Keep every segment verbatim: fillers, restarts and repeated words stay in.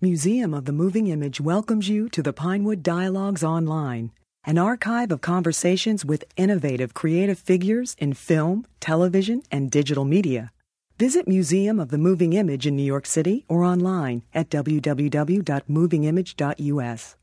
Museum of the Moving Image welcomes you to the Pinewood Dialogues Online, an archive of conversations with innovative creative figures in film, television, and digital media. Visit Museum of the Moving Image in New York City or online at w w w dot moving image dot u s.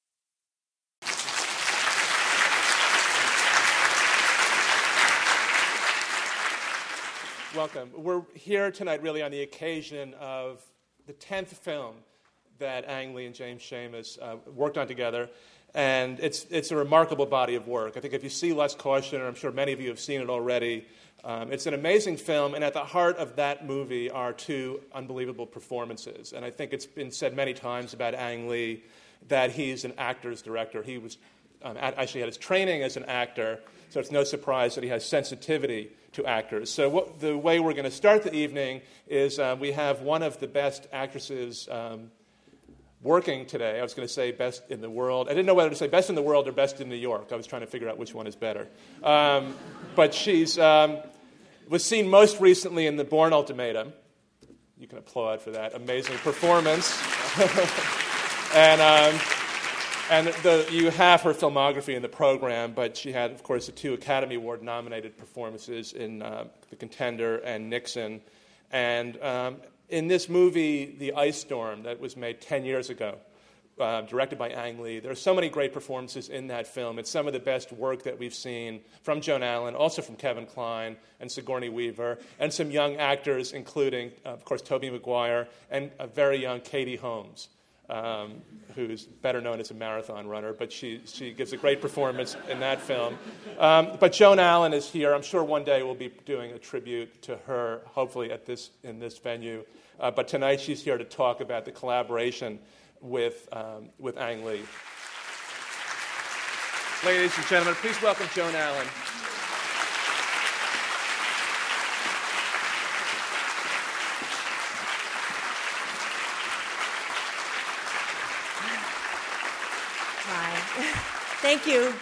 Welcome. We're here tonight really on the occasion of the tenth film that Ang Lee and James Schamus uh, worked on together, and it's it's a remarkable body of work. I think if you see Lust, Caution, and I'm sure many of you have seen it already, um, it's an amazing film, and at the heart of that movie are two unbelievable performances. And I think it's been said many times about Ang Lee that he's an actor's director. He was um, actually had his training as an actor, so it's no surprise that he has sensitivity to actors. So what, the way we're going to start the evening is uh, we have one of the best actresses um, working today. I was going to say best in the world. I didn't know whether to say best in the world or best in New York. I was trying to figure out which one is better. Um, but she's um, was seen most recently in The Bourne Ultimatum. You can applaud for that amazing performance. and um, and the, you have her filmography in the program, but she had, of course, the two Academy Award-nominated performances in uh, The Contender and Nixon. And um, in this movie, The Ice Storm, that was made ten years ago, uh, directed by Ang Lee, there are so many great performances in that film. It's some of the best work that we've seen from Joan Allen, also from Kevin Kline and Sigourney Weaver, and some young actors, including, uh, of course, Tobey Maguire, and a very young Katie Holmes, um, who's better known as a marathon runner, but she, she gives a great performance in that film. Um, but Joan Allen is here. I'm sure one day we'll be doing a tribute to her, hopefully at this in this venue. Uh, but tonight she's here to talk about the collaboration with um, with Ang Lee. Ladies and gentlemen, please welcome Joan Allen. Hi. Thank you.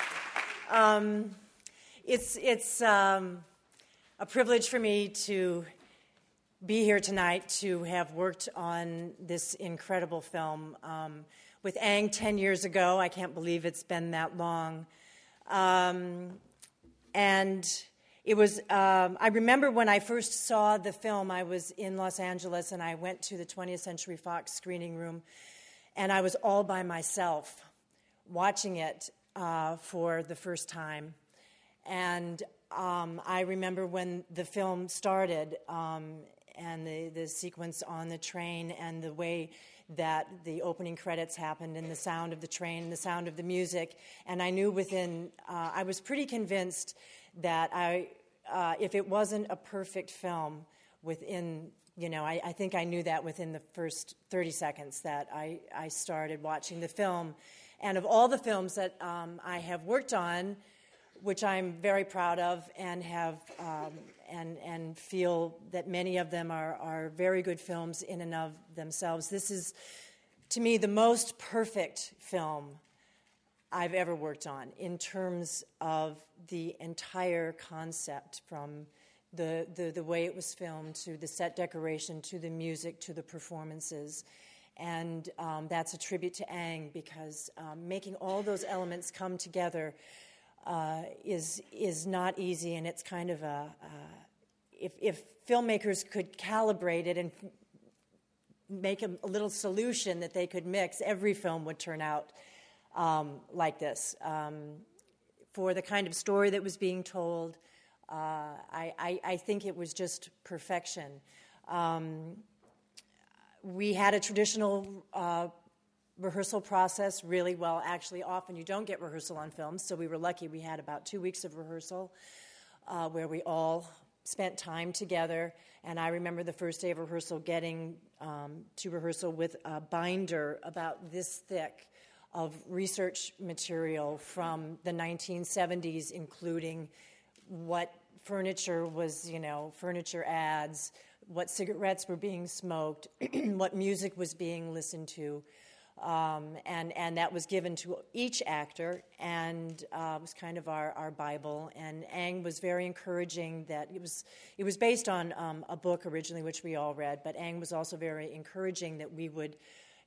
Um, it's it's um, a privilege for me to be here tonight to have worked on this incredible film um, with Ang ten years ago. I can't believe it's been that long. Um, and it was, um, I remember when I first saw the film, I was in Los Angeles and I went to the twentieth Century Fox screening room, and I was all by myself watching it uh, for the first time. And um, I remember when the film started, um, and the, the sequence on the train and the way that the opening credits happened and the sound of the train and the sound of the music. And I knew within, uh, I was pretty convinced that I, uh, if it wasn't a perfect film within, you know, I, I think I knew that within the first thirty seconds that I, I started watching the film. And of all the films that um, I have worked on, which I'm very proud of and have um, and and feel that many of them are, are very good films in and of themselves. This is, to me, the most perfect film I've ever worked on in terms of the entire concept, from the, the, the way it was filmed to the set decoration to the music to the performances. And um, that's a tribute to Ang, because um, making all those elements come together Uh, is is not easy, and it's kind of a uh, if if filmmakers could calibrate it and f- make a, a little solution that they could mix, every film would turn out um, like this. Um, for the kind of story that was being told, uh, I, I I think it was just perfection. Um, we had a traditional Uh, rehearsal process, really well. Actually, often you don't get rehearsal on films, so we were lucky. We had about two weeks of rehearsal uh, where we all spent time together. And I remember the first day of rehearsal getting um, to rehearsal with a binder about this thick of research material from the nineteen seventies, including what furniture was, you know, furniture ads, what cigarettes were being smoked, what music was being listened to. Um, and, and that was given to each actor, and uh, was kind of our, our Bible. And Ang was very encouraging that it was it was based on um, a book originally, which we all read, but Ang was also very encouraging that we would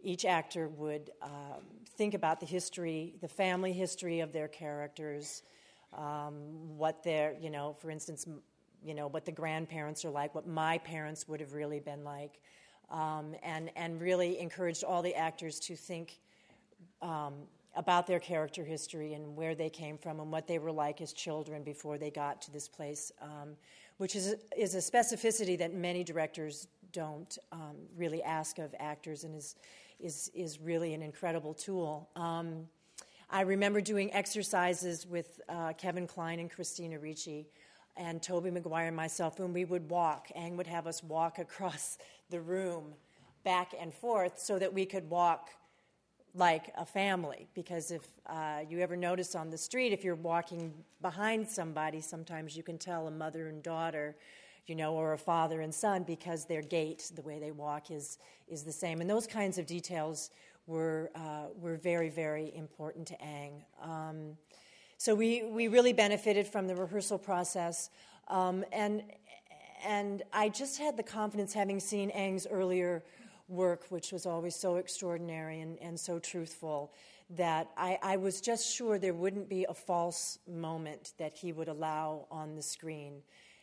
each actor would um, think about the history, the family history of their characters, um, what their, you know, for instance, you know, what the grandparents are like, what my parents would have really been like, um, and, and really encouraged all the actors to think um, about their character history and where they came from and what they were like as children before they got to this place, um, which is, is a specificity that many directors don't um, really ask of actors and is, is, is really an incredible tool. Um, I remember doing exercises with uh, Kevin Kline and Christina Ricci and Tobey Maguire and myself when we would walk. Ang would have us walk across the room back and forth so that we could walk like a family. Because if uh, you ever notice on the street, if you're walking behind somebody, sometimes you can tell a mother and daughter, you know, or a father and son, because their gait, the way they walk, is is the same. And those kinds of details were uh, were very, very important to Ang. Um, so we, we really benefited from the rehearsal process. Um, and and I just had the confidence, having seen Ang's earlier work, which was always so extraordinary and, and so truthful, that I, I was just sure there wouldn't be a false moment that he would allow on the screen.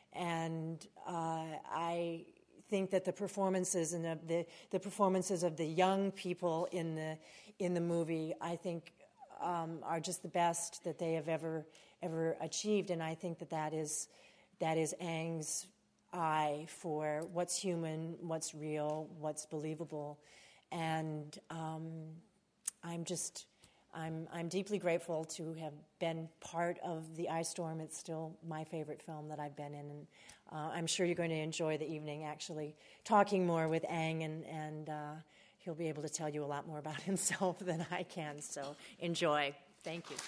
And uh, I think that the performances and the, the the performances of the young people in the in the movie, I think, um, are just the best that they have ever ever achieved. And I think that that is that is Ang's eye for what's human, what's real, what's believable. And um, I'm just. I'm I'm deeply grateful to have been part of The Ice Storm. It's still my favorite film that I've been in, and uh, I'm sure you're going to enjoy the evening actually talking more with Ang, and, and uh, he'll be able to tell you a lot more about himself than I can, so enjoy. Thank you.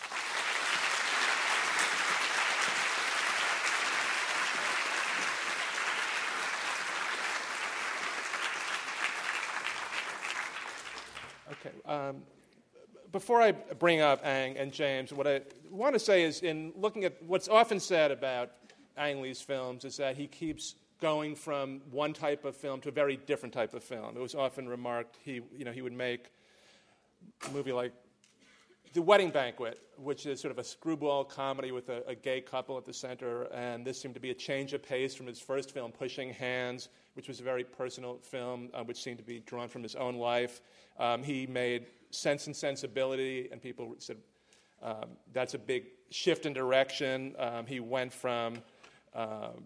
Okay. Um, Before I bring up Ang and James, what I want to say is, in looking at what's often said about Ang Lee's films, is that he keeps going from one type of film to a very different type of film. It was often remarked he, you know, he would make a movie like The Wedding Banquet, which is sort of a screwball comedy with a, a gay couple at the center, and this seemed to be a change of pace from his first film, Pushing Hands, which was a very personal film, uh, which seemed to be drawn from his own life. Um, he made Sense and Sensibility, and people said um, that's a big shift in direction. Um, he went from um,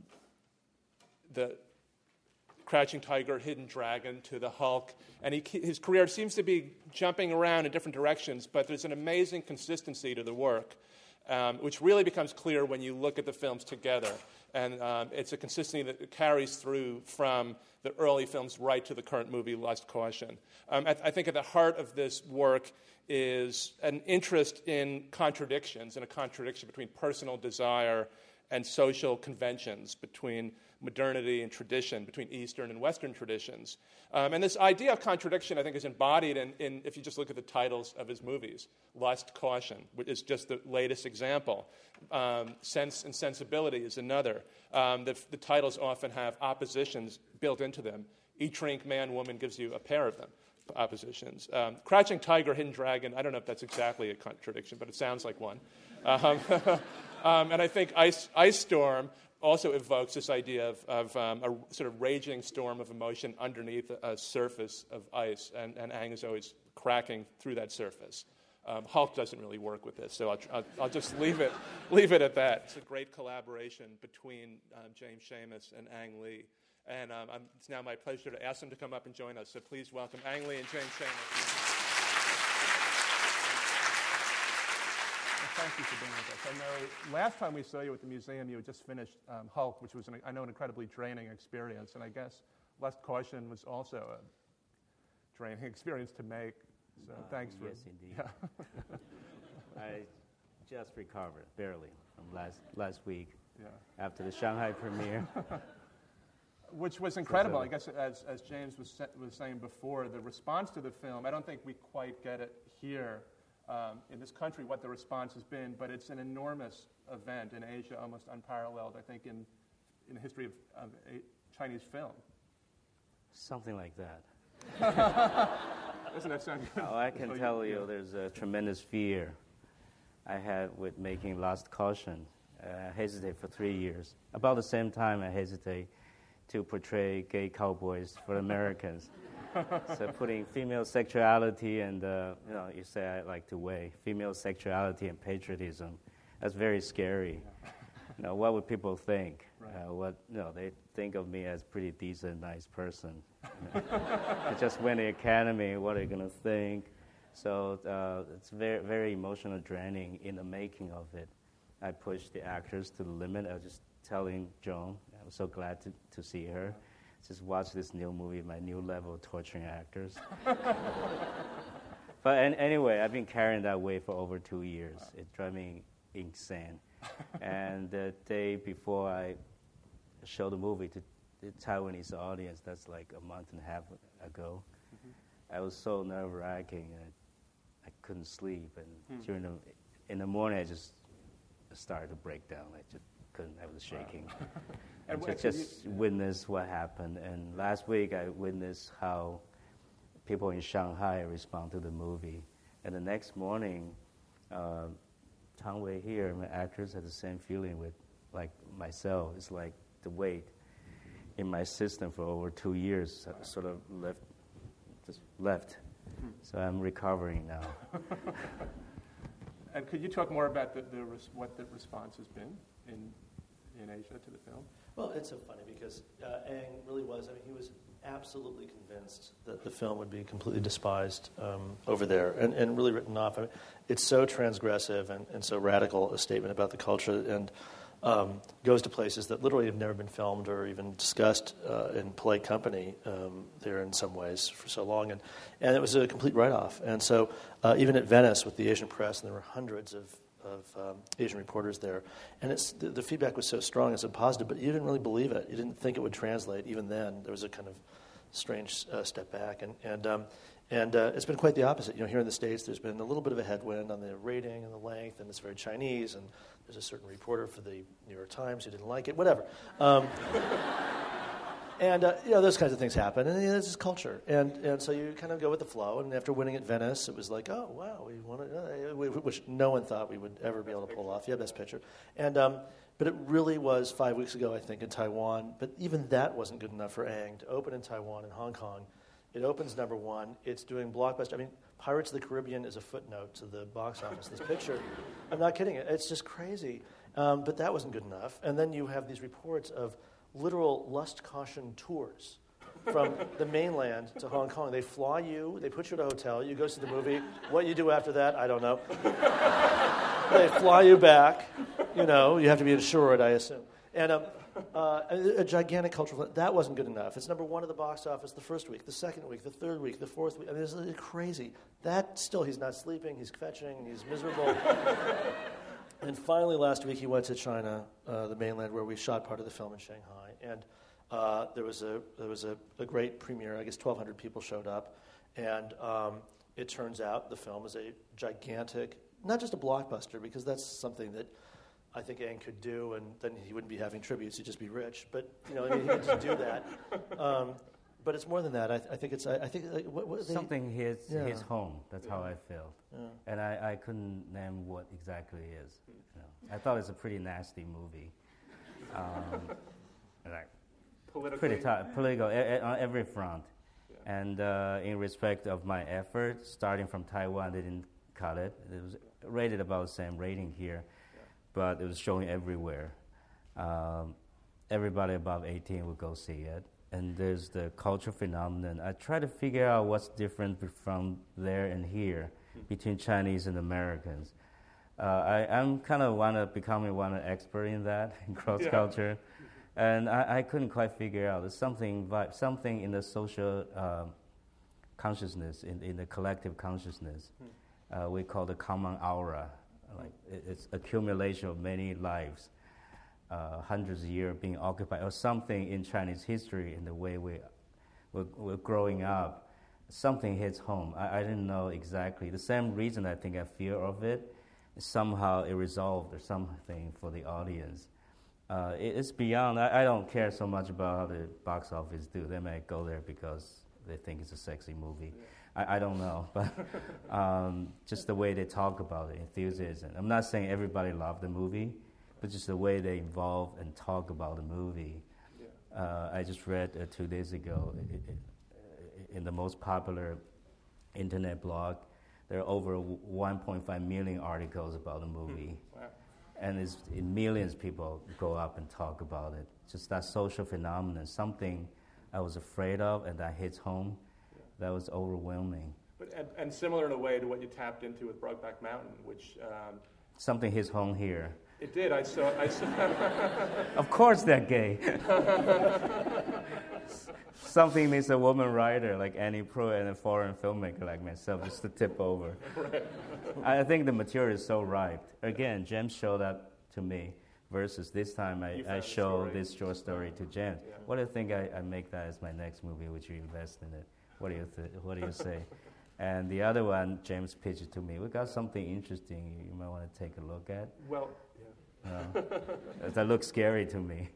the Crouching Tiger, Hidden Dragon to the Hulk, and he, his career seems to be jumping around in different directions, but there's an amazing consistency to the work, um, which really becomes clear when you look at the films together. And um, it's a consistency that carries through from the early films right to the current movie, Lust, Caution. Um, I, th- I think at the heart of this work is an interest in contradictions, and a contradiction between personal desire and social conventions, between modernity and tradition, between Eastern and Western traditions. Um, and this idea of contradiction, I think, is embodied in, in, if you just look at the titles of his movies. Lust, Caution, which is just the latest example. Um, Sense and Sensibility is another. Um, the, the titles often have oppositions built into them. Each drink, man, woman gives you a pair of them, oppositions. Um, Crouching Tiger, Hidden Dragon, I don't know if that's exactly a contradiction, but it sounds like one. Um, um, and I think Ice, Ice Storm also evokes this idea of, of um, a sort of raging storm of emotion underneath a, a surface of ice, and, and Ang is always cracking through that surface. Um, Hulk doesn't really work with this, so I'll, I'll, I'll just leave it, leave it at that. It's a great collaboration between um, James Schamus and Ang Lee, and um, I'm, it's now my pleasure to ask them to come up and join us. So please welcome Ang Lee and James Schamus. Thank you for being with us. I know last time we saw you at the museum, you had just finished um, Hulk, which was, an, I know, an incredibly draining experience. And I guess Lust, Caution was also a draining experience to make. So uh, thanks for... Yes, indeed. Yeah. I just recovered, barely, from last, last week yeah. after the Shanghai premiere. Which was incredible. I guess, as, as James was, was saying before, the response to the film, I don't think we quite get it here. Um, in this country, what the response has been, but it's an enormous event in Asia, almost unparalleled, I think, in, in the history of, of a Chinese film. Something like that. Doesn't that sound good? Oh, I can Oh, tell you, you yeah. there's a tremendous fear I had with making Lost Caution. Uh, I hesitated for three years. About the same time I hesitated to portray gay cowboys for Americans. So putting female sexuality and, uh, you know, you say I like to weigh, female sexuality and patriotism, that's very scary. You know, what would people think? Right. Uh, what, you know, they think of me as pretty decent, nice person. You know? I just win the Academy, what are you going to think? So uh, it's very, very emotional draining in the making of it. I pushed the actors to the limit. I was just telling Joan, I was so glad to, to see her. Just watch this new movie, my new level of torturing actors. But an- anyway, I've been carrying that weight for over two years. Wow. It drives me insane. And the day before I showed the movie to the Taiwanese audience, that's like a month and a half ago, mm-hmm. I was so nerve-wracking, and I, I couldn't sleep. And mm. during the, in the morning, I just started to break down. I just couldn't. I was shaking. Wow. And just, just you, witness what happened. And last week, I witnessed how people in Shanghai respond to the movie. And the next morning, uh, Tang Wei here, my actors had the same feeling with, like myself. It's like the weight in my system for over two years sort of left, just left. Hmm. So I'm recovering now. And could you talk more about the, the res- what the response has been in in Asia to the film? Well, it's so funny because uh, Ang really was, I mean, he was absolutely convinced that the film would be completely despised um, over there and, and really written off. I mean, it's so transgressive and, and so radical a statement about the culture and um, goes to places that literally have never been filmed or even discussed uh, in polite company um, there in some ways for so long. And, and it was a complete write-off. And so uh, even at Venice with the Asian press, and there were hundreds of of um, Asian reporters there. And it's the, the feedback was so strong and so positive, but you didn't really believe it. You didn't think it would translate. Even then, there was a kind of strange uh, step back. And and, um, and uh, it's been quite the opposite. You know, here in the States, there's been a little bit of a headwind on the rating and the length, and it's very Chinese, and there's a certain reporter for the New York Times who didn't like it, whatever. Um, And, uh, you know, those kinds of things happen, and you know, this is culture. And and so you kind of go with the flow, and after winning at Venice, it was like, oh, wow, we won it, uh, we, which no one thought we would ever be able to pull off. Yeah, Best Picture. And, um, but it really was five weeks ago, I think, in Taiwan. But even that wasn't good enough for Ang to open in Taiwan and Hong Kong. It opens number one. It's doing blockbuster. I mean, Pirates of the Caribbean is a footnote to the box office. This picture, I'm not kidding. It's just crazy. Um, but that wasn't good enough. And then you have these reports of literal lust caution tours from the mainland to Hong Kong. They fly you, they put you at a hotel, you go see the movie. What you do after that, I don't know. They fly you back. You know, you have to be insured, I assume. And um, uh, a, a gigantic cultural, that wasn't good enough. It's number one at the box office the first week, the second week, the third week, the fourth week. I mean, it's, it's crazy. That still, he's not sleeping, he's fetching, he's miserable. And finally, last week, he went to China, uh, the mainland, where we shot part of the film in Shanghai. And uh, there was a there was a, a great premiere. I guess twelve hundred people showed up. And um, it turns out the film is a gigantic, not just a blockbuster, because that's something that I think Ang could do, and then he wouldn't be having tributes, he'd just be rich. But, you know, I mean, he could just do that. Um, but it's more than that. I, th- I think it's, I, I think, like, what, what they, something hits yeah. his home. That's yeah. how I felt. Yeah. And I, I couldn't name what exactly it is. You know, I thought it's a pretty nasty movie. Um, like, pretty tough, political, a, a, on every front. Yeah. And uh, in respect of my effort, starting from Taiwan, they didn't cut it. It was rated about the same rating here, yeah. but it was showing everywhere. Um, everybody above eighteen would go see it. And there's the cultural phenomenon. I try to figure out what's different from there and here between Chinese and Americans. Uh, I, I'm kind of want to becoming one an expert in that, in cross yeah. culture. And I, I couldn't quite figure out. There's something, something in the social uh, consciousness, in, in the collective consciousness, hmm. uh, we call the common aura. Like it, it's accumulation of many lives. Uh, hundreds of years being occupied, or something in Chinese history in the way we, we're, we're growing up, something hits home. I, I didn't know exactly. The same reason I think I fear of it, somehow it resolved or something for the audience. Uh, it, it's beyond, I, I don't care so much about how the box office do. They might go there because they think it's a sexy movie. Yeah. I, I don't know, but um, just the way they talk about it, enthusiasm. I'm not saying everybody loved the movie, but just the way they involve and talk about the movie. Yeah. Uh, I just read uh, two days ago it, it, in the most popular internet blog, there are over one point five million articles about the movie. Wow. And it's, millions of people go up and talk about it. Just that social phenomenon, something I was afraid of and that hits home, yeah. That was overwhelming. But, and, and similar in a way to what you tapped into with Brokeback Mountain, which... Um, something hits home here. It did. I saw. I saw. Of course, they're gay. Something needs a woman writer like Annie Proulx and a foreign filmmaker like myself just to tip over. Right. I think the material is so ripe. Again, James showed that to me. Versus this time, I, I show this short story to James. Yeah. What do you think? I, I make that as my next movie? Would you invest in it? What do you th- What do you say? And the other one, James pitched it to me. We got something interesting you might want to take a look at. Well. Uh, that looks scary to me.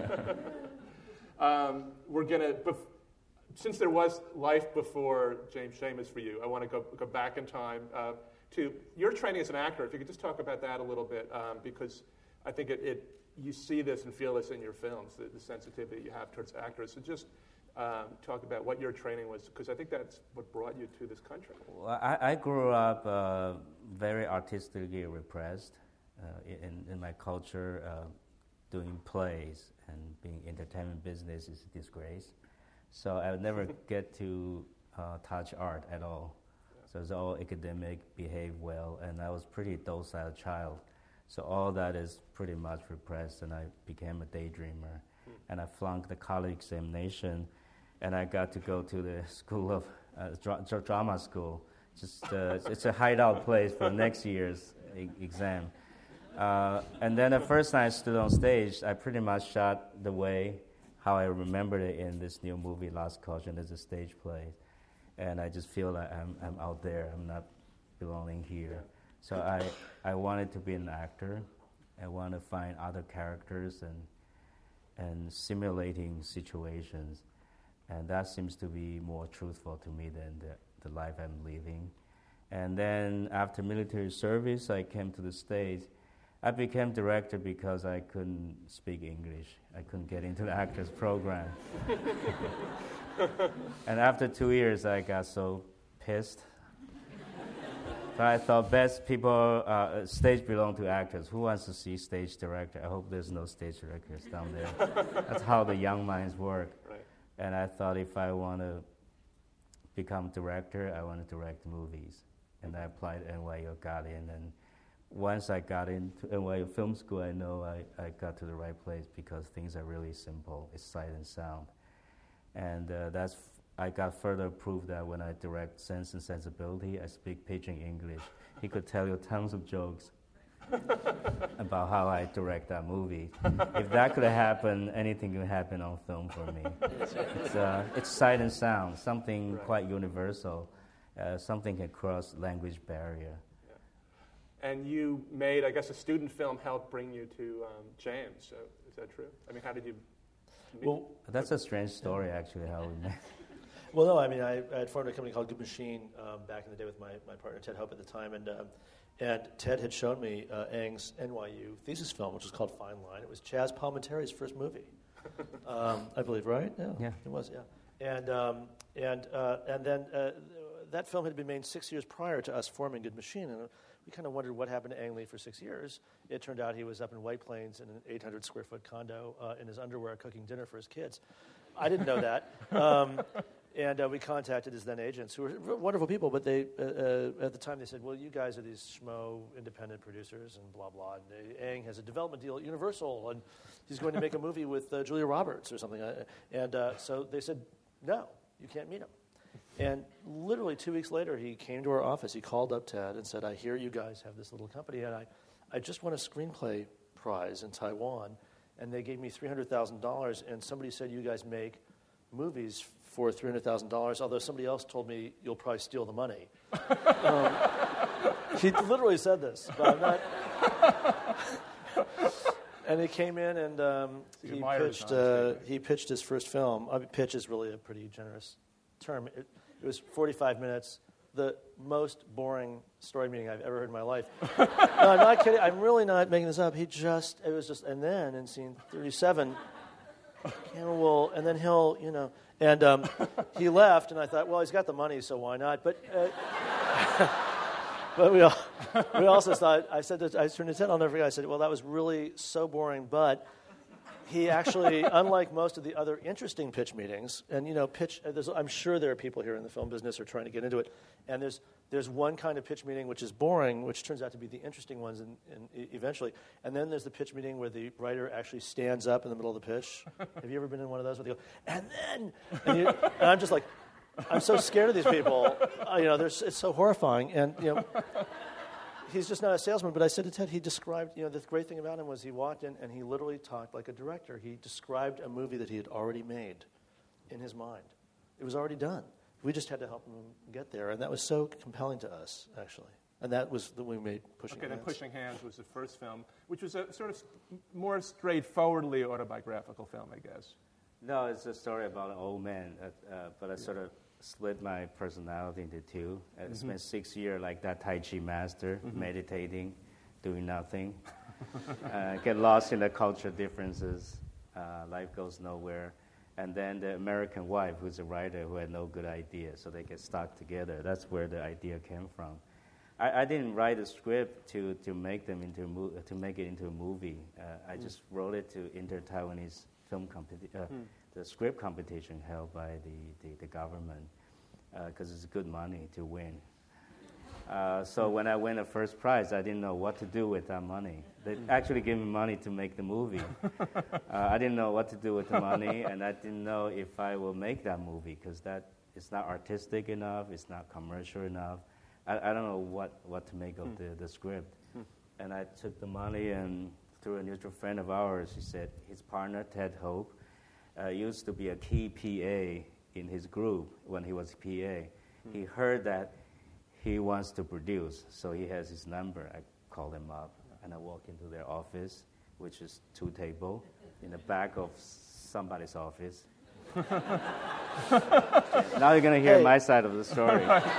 um, we're gonna, bef- since there was life before James Schamus for you, I want to go go back in time uh, to your training as an actor. If you could just talk about that a little bit, um, because I think it, it you see this and feel this in your films, the, the sensitivity you have towards actors. So just um, talk about what your training was, because I think that's what brought you to this country. Well, I, I grew up uh, very artistically repressed. Uh, in, in my culture, uh, doing plays and being entertainment business is a disgrace. So I would never get to uh, touch art at all. Yeah. So it's all academic, behave well, and I was pretty docile child. So all that is pretty much repressed, and I became a daydreamer. Hmm. And I flunked the college examination, and I got to go to the school of uh, dra- drama school. Just uh, it's a hideout place for next year's e- exam. Uh, and then the first time I stood on stage, I pretty much shot the way how I remembered it in this new movie, Lost Caution, as a stage play. And I just feel like I'm, I'm out there, I'm not belonging here. So I, I wanted to be an actor. I want to find other characters and, and simulating situations. And that seems to be more truthful to me than the, the life I'm living. And then after military service, I came to the States. I became director because I couldn't speak English. I couldn't get into the actors program. And after two years, I got so pissed. So I thought, best people, uh, stage belong to actors. Who wants to see stage director? I hope there's no stage directors down there. That's how the young minds work. Right. And I thought if I want to become director, I want to direct movies. And I applied to N Y U, got in, and once I got into N Y U Film School, I know I, I got to the right place because things are really simple. It's sight and sound. And uh, that's f- I got further proof that when I direct Sense and Sensibility, I speak pidgin English. He could tell you tons of jokes about how I direct that movie. If that could have happened, anything could happen on film for me. It's, uh, it's sight and sound, something right. quite universal, uh, something can cross language barrier. And you made, I guess, a student film helped bring you to um, James. So is that true? I mean, how did you meet? Well, that's a strange story, actually, how we met. Well, no, I mean, I, I had formed a company called Good Machine um, back in the day with my, my partner, Ted Hope, at the time. And um, and Ted had shown me uh, Ang's N Y U thesis film, which was called Fine Line. It was Chaz Palminteri's first movie, um, I believe, right? Yeah, yeah. It was, yeah. And, um, and, uh, and then uh, that film had been made six years prior to us forming Good Machine. And we kind of wondered what happened to Ang Lee for six years. It turned out he was up in White Plains in an eight hundred square foot condo uh, in his underwear cooking dinner for his kids. I didn't know that. Um, and uh, we contacted his then agents, who were wonderful people, but they uh, uh, at the time they said, well, you guys are these schmo independent producers and blah, blah. And uh, Ang has a development deal at Universal, and he's going to make a movie with uh, Julia Roberts or something. And uh, so they said, no, you can't meet him. And literally two weeks later, he came to our office. He called up Ted and said, I hear you guys have this little company, and I, I just won a screenplay prize in Taiwan, and they gave me three hundred thousand dollars, and somebody said you guys make movies for three hundred thousand dollars, although somebody else told me you'll probably steal the money. um, he literally said this, but I'm not... And he came in and um, he, pitched, uh, he pitched his first film. I mean, pitch is really a pretty generous term. It, It was forty-five minutes, the most boring story meeting I've ever heard in my life. No, I'm not kidding. I'm really not making this up. He just, it was just, and then in scene thirty-seven, Cameron will, and then he'll, you know, and um, he left, and I thought, well, he's got the money, so why not? But uh, but we all, we also thought, I said, to, I turned to Ted, I'll never forget, I said, well, that was really so boring, but he actually, unlike most of the other interesting pitch meetings, and you know, pitch. There's, I'm sure there are people here in the film business who are trying to get into it, and there's there's one kind of pitch meeting which is boring, which turns out to be the interesting ones, in, in, eventually. And then there's the pitch meeting where the writer actually stands up in the middle of the pitch. Have you ever been in one of those where they go, and then, and, you, and I'm just like, I'm so scared of these people. Uh, you know, it's so horrifying, and you know. He's just not a salesman, but I said to Ted, he described, you know, the great thing about him was he walked in and he literally talked like a director. He described a movie that he had already made in his mind. It was already done. We just had to help him get there, and that was so compelling to us, actually. And that was the we made Pushing okay, Hands. Okay, then Pushing Hands was the first film, which was a sort of more straightforwardly autobiographical film, I guess. No, it's a story about an old man, uh, uh, but I yeah. sort of split my personality into two. I mm-hmm. spent six years like that Tai Chi master, mm-hmm. meditating, doing nothing. uh, get lost in the culture differences. Uh, life goes nowhere. And then the American wife, who's a writer who had no good idea, so they get stuck together. That's where the idea came from. I, I didn't write a script to, to make them into a mo- to make it into a movie. Uh, I mm. just wrote it to inter-Taiwanese film competition. Uh, mm. The script competition held by the, the, the government, because uh, it's good money to win. Uh, so when I win the first prize, I didn't know what to do with that money. They actually gave me money to make the movie. uh, I didn't know what to do with the money, and I didn't know if I will make that movie, because that it's not artistic enough, it's not commercial enough. I, I don't know what, what to make of mm. the, the script. Mm. And I took the money, and through a mutual friend of ours, he said his partner, Ted Hope, Uh, used to be a key P A in his group when he was P A. Hmm. He heard that he wants to produce, so he has his number. I called him up, and I walk into their office, which is two tables, in the back of somebody's office. Now you're going to hear hey. my side of the story.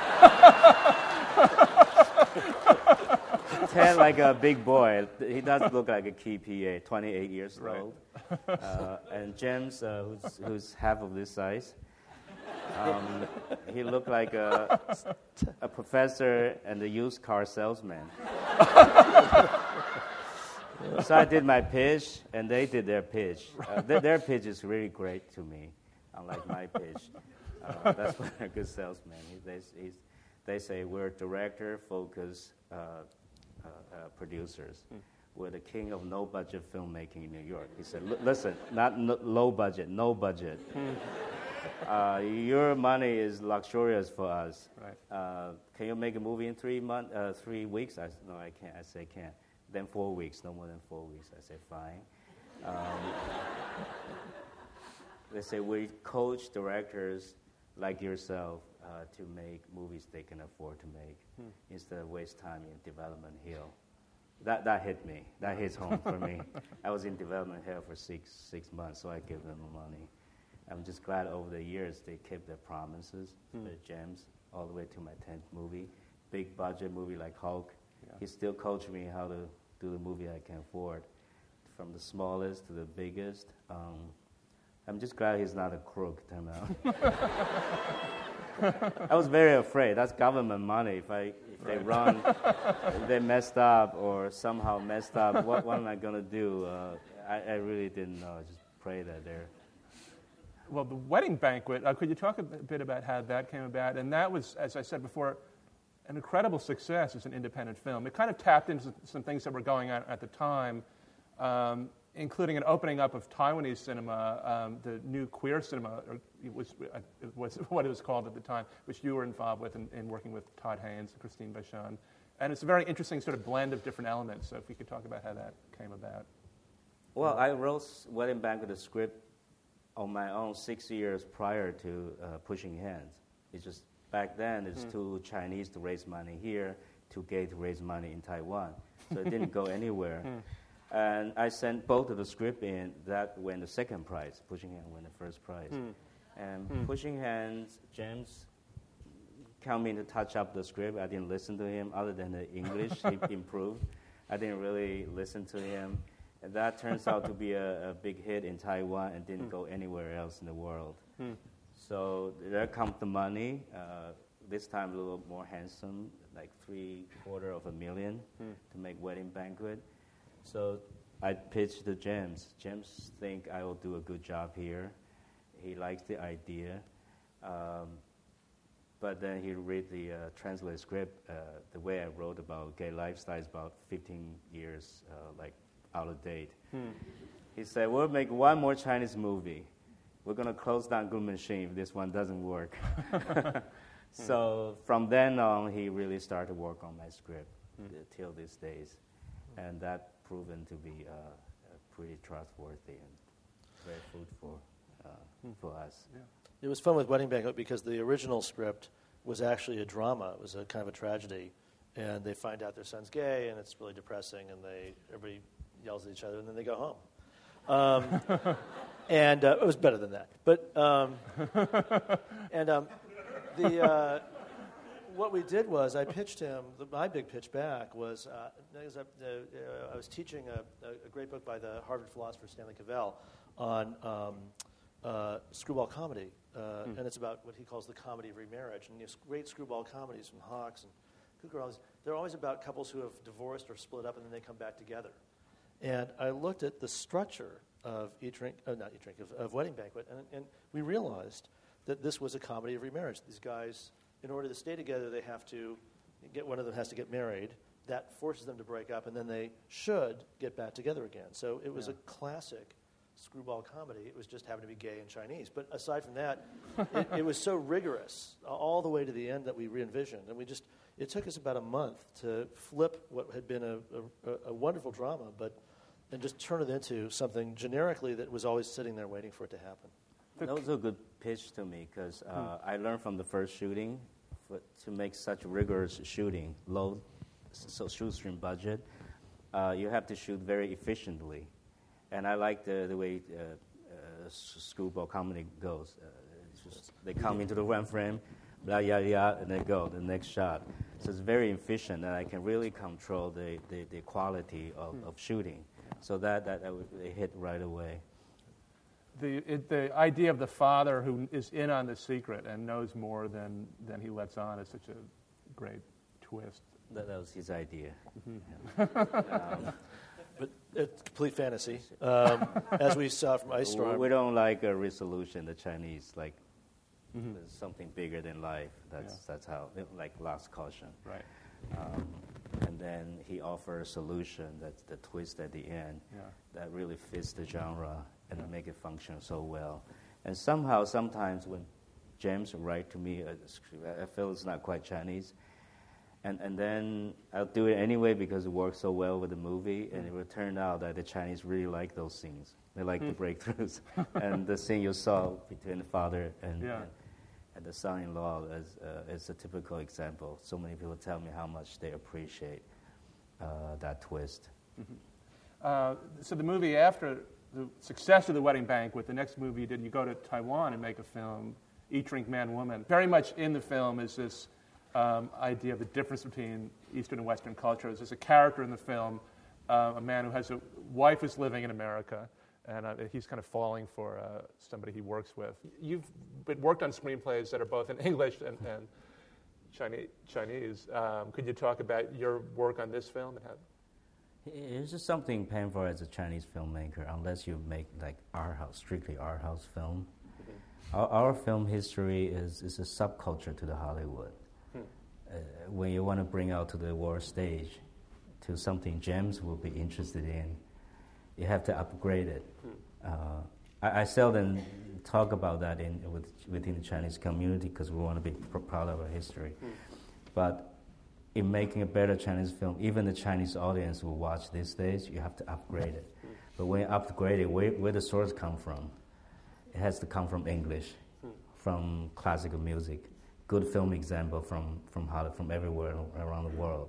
Ted, like a big boy, he does look like a key P A, twenty-eight years right. old. Uh, and James, uh, who's, who's half of this size, um, he looked like a, a professor and a used car salesman. So I did my pitch, and they did their pitch. Uh, th- their pitch is really great to me, unlike my pitch. Uh, that's why they're good salesmen. He, they, he's, they say we're director-focused uh, uh, uh, producers. Mm. We're the king of no-budget filmmaking in New York. He said, listen, not no, low budget, no budget. uh, your money is luxurious for us. Right. Uh, can you make a movie in three months, uh, three weeks? I said, no, I can't. I say, can't. Then four weeks, no more than four weeks. I say, fine. Um, they say, we coach directors like yourself uh, to make movies they can afford to make hmm. instead of waste time in development hell. That that hit me. That hits home for me. I was in development hell for six six months, so I gave them the money. I'm just glad over the years they kept their promises, mm. the gems, all the way to my tenth movie. Big budget movie like Hulk. Yeah. He still coached me how to do the movie I can afford, from the smallest to the biggest. Um, I'm just glad he's not a crook, turn out. I was very afraid. That's government money. If I if they run, if they messed up or somehow messed up, what, what am I going to do? Uh, I, I really didn't know. I just pray that they're... Well, the Wedding Banquet, uh, could you talk a bit about how that came about? And that was, as I said before, an incredible success as an independent film. It kind of tapped into some things that were going on at the time, um, including an opening up of Taiwanese cinema, um, the new queer cinema, or it was, uh, it was what it was called at the time, which you were involved with in, in working with Todd Haynes and Christine Vachon. And it's a very interesting sort of blend of different elements, so if we could talk about how that came about. Well, I wrote Wedding Banquet, the script, on my own six years prior to uh, Pushing Hands. It's just, back then, it's mm. too Chinese to raise money here, too gay to raise money in Taiwan. So it didn't go anywhere. Mm. And I sent both of the script in. That won the second prize. Pushing Hands won the first prize. Mm. And mm. Pushing Hands, James come in to touch up the script. I didn't listen to him. Other than the English, he improved. I didn't really listen to him. And that turns out to be a, a big hit in Taiwan and didn't mm. go anywhere else in the world. Mm. So there comes the money. Uh, this time a little more handsome, like three quarter of a million mm. to make Wedding Banquet. So I pitched to James. James think I will do a good job here. He likes the idea. Um, but then he read the uh, translated script. Uh, the way I wrote about gay lifestyle is about fifteen years, uh, like out of date. Hmm. He said, we'll make one more Chinese movie. We're going to close down Good Machine if this one doesn't work. So from then on, he really started to work on my script hmm. uh, till these days. And that proven to be uh, uh, pretty trustworthy and very fruitful uh, hmm. for us. Yeah. It was fun with Wedding Banquet because the original script was actually a drama. It was a kind of a tragedy. And they find out their son's gay, and it's really depressing, and they everybody yells at each other, and then they go home. Um, and uh, it was better than that. But um, and um, the uh, what we did was I pitched him. The, my big pitch back was uh, was, uh, uh, I was teaching a, a great book by the Harvard philosopher Stanley Cavell on um, uh, screwball comedy, uh, mm. and it's about what he calls the comedy of remarriage. And these great screwball comedies from Hawks and Cooker, they're always about couples who have divorced or split up, and then they come back together. And I looked at the structure of Eat Drink, uh, not Eat Drink, of, of Wedding Banquet, and, and we realized that this was a comedy of remarriage. These guys, in order to stay together, they have to get one of them has to get married. That forces them to break up, and then they should get back together again. So it was yeah. a classic screwball comedy. It was just happened to be gay and Chinese. But aside from that, it, it was so rigorous all the way to the end that we re-envisioned. And we just, it took us about a month to flip what had been a, a, a wonderful drama, but and just turn it into something generically that was always sitting there waiting for it to happen. That was a good pitch to me because uh, hmm. I learned from the first shooting for, to make such rigorous shooting, low so shoestring budget, uh, you have to shoot very efficiently. And I like the, the way uh, uh, screwball comedy goes. Uh, it's just, they come into the one frame, blah, yah, yah, and they go, the next shot. So it's very efficient, and I can really control the, the, the quality of, of shooting. So that, that, that it hit right away. The, it, the idea of the father who is in on the secret and knows more than, than he lets on is such a great twist. That, that was his idea. Mm-hmm. Yeah. um, But it's complete fantasy, um, as we saw from Ice Storm. We don't like a resolution, the Chinese, like mm-hmm. something bigger than life. That's yeah. that's how, like Last Caution. Right. Um, and then he offered a solution, that's the twist at the end, yeah. that really fits the genre and yeah. make it function so well. And somehow, sometimes when James write to me, I feel it's not quite Chinese. And and then I'll do it anyway because it works so well with the movie, and it will turn out that the Chinese really like those scenes. They like mm. the breakthroughs. And the scene you saw between the father and, yeah. and, and the son-in-law is, uh, is a typical example. So many people tell me how much they appreciate uh, that twist. Mm-hmm. Uh, so the movie, after the success of The Wedding Banquet, the next movie you did, you go to Taiwan and make a film, Eat, Drink, Man, Woman. Very much in the film is this Um, idea of the difference between Eastern and Western cultures. There's a character in the film, uh, a man who has a wife who's living in America, and uh, he's kind of falling for uh, somebody he works with. You've been, worked on screenplays that are both in English and, and Chinese. Chinese. Um, could you talk about your work on this film? And how it's just something painful as a Chinese filmmaker, unless you make like art house, strictly art house film. Mm-hmm. Our, our film history is, is a subculture to the Hollywood. Uh, when you want to bring out to the world stage, to something James will be interested in, you have to upgrade it. Hmm. Uh, I, I seldom talk about that in with, within the Chinese community because we want to be pr- proud of our history. Hmm. But in making a better Chinese film, even the Chinese audience will watch these days, you have to upgrade it. Hmm. But when you upgrade it, where, where the source come from? It has to come from English, hmm. from classical music. Good film example from from Hollywood, from everywhere around the world,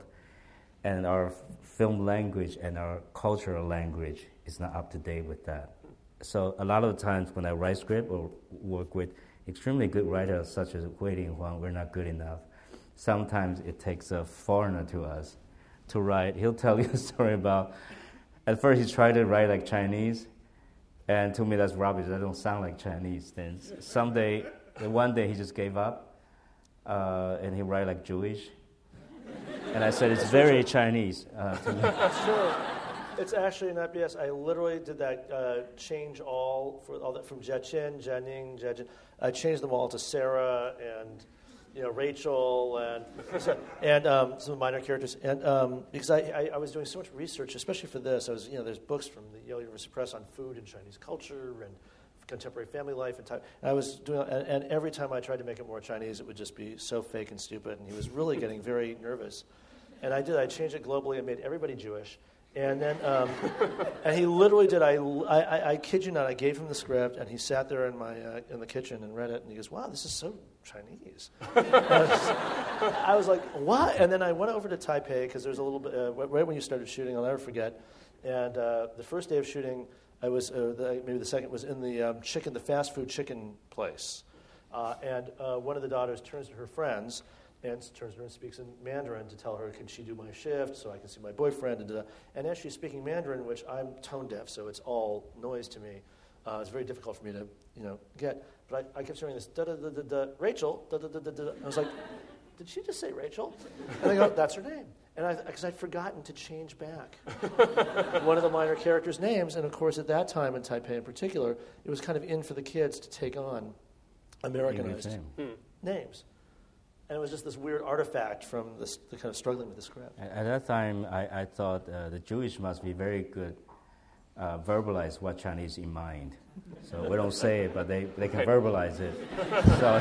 and our f- film language and our cultural language is not up to date with that. So a lot of the times when I write script or work with extremely good writers such as Hui Ling Huang, we're not good enough. sometimes it takes a foreigner to us to write. He'll tell you a story about, at first he tried to write like Chinese, and to me that's rubbish, that don't sound like Chinese. Then someday, one day he just gave up, uh, and he write like Jewish. And I said, it's very Chinese uh, to me. That's true. It's actually not B S. I literally did that uh, change all for all that from Jiaqin, Jianing, Jiajin. I changed them all to Sarah and you know Rachel and and um, some minor characters. And um, because I, I, I was doing so much research, especially for this, I was you know there's books from the Yale University Press on food and Chinese culture and contemporary family life and time. And I was doing, and, and every time I tried to make it more Chinese, it would just be so fake and stupid. And he was really getting very nervous. And I did. I changed it globally. I made everybody Jewish. And then, um, and he literally did. I, I, I kid you not. I gave him the script, and he sat there in my uh, in the kitchen and read it. And he goes, "Wow, this is so Chinese." I, was, I was like, "What?" And then I went over to Taipei because there's a little bit uh, right when you started shooting. I'll never forget. And uh, the first day of shooting, I was uh, the, maybe the second was in the um, chicken, the fast food chicken place, uh, and uh, one of the daughters turns to her friends. And turns to her and speaks in Mandarin to tell her, can she do my shift so I can see my boyfriend? And, and as she's speaking Mandarin, which I'm tone deaf, so it's all noise to me, uh, it's very difficult for me to, you know, get. But I, I kept hearing this, da da da da da, Rachel, da da da da da. I was like, did she just say Rachel? And I go, that's her name. And I, because I'd forgotten to change back one of the minor characters' names. And of course, at that time in Taipei in particular, it was kind of in for the kids to take on Americanized name. hmm. names. And it was just this weird artifact from this, the kind of struggling with the script. At that time, I, I thought uh, the Jewish must be very good, uh, verbalize what Chinese in mind. So we don't say it, but they, they can verbalize it. So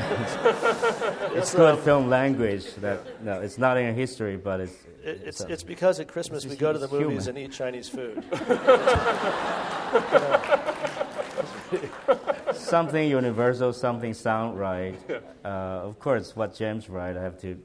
it's, it's good film language. That no, it's not in history, but it's it, it's it's, it's because at Christmas we go to the movies human. and eat Chinese food. Something universal, something sound right. Uh, of course, what James write, I have to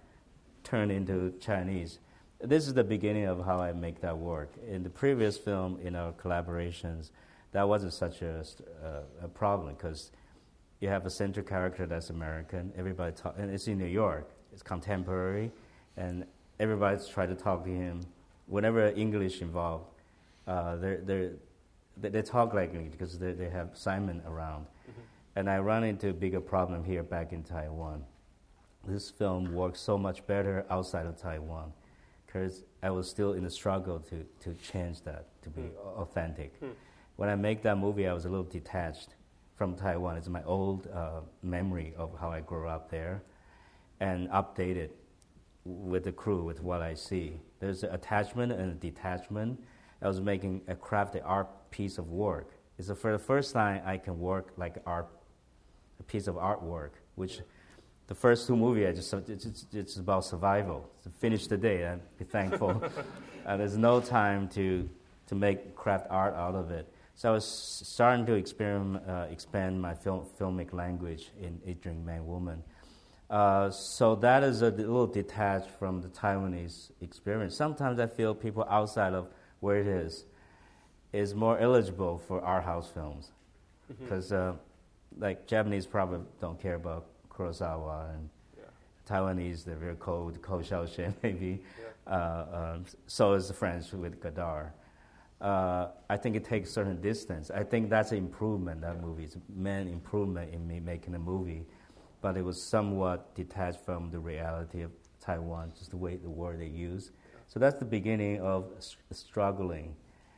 turn into Chinese. This is the beginning of how I make that work. In the previous film, in our collaborations, that wasn't such a, uh, a problem because you have a central character that's American. Everybody talk, and it's in New York. It's contemporary, and everybody's trying to talk to him. Whenever English involved, uh, they're they're They, they talk like me because they, they have Simon around. Mm-hmm. And I run into a bigger problem here back in Taiwan. This film works so much better outside of Taiwan because I was still in the struggle to, to change that, to be mm. authentic. Mm. When I make that movie, I was a little detached from Taiwan. It's my old uh, memory of how I grew up there and updated with the crew, with what I see. There's an attachment and a detachment. I was making a crafted art piece of work. It's the, for the first time I can work like art, a piece of artwork, which the first two movies, I just it's, it's, it's about survival. To finish the day and be thankful. And there's no time to to make craft art out of it. So I was starting to experiment, uh, expand my film, filmic language in Eat, Drink, Man, Woman. Uh, so that is a little detached from the Taiwanese experience. Sometimes I feel people outside of where it is is more eligible for art house films because mm-hmm. uh, like Japanese probably don't care about Kurosawa and yeah. Taiwanese they're very cold, Kou Xiaoxian maybe. Yeah. Uh, um, so is the French with Godard. Uh, I think it takes certain distance. I think that's an improvement. That movie is main improvement in me making a movie, but it was somewhat detached from the reality of Taiwan, just the way the word they use. So that's the beginning of st- struggling.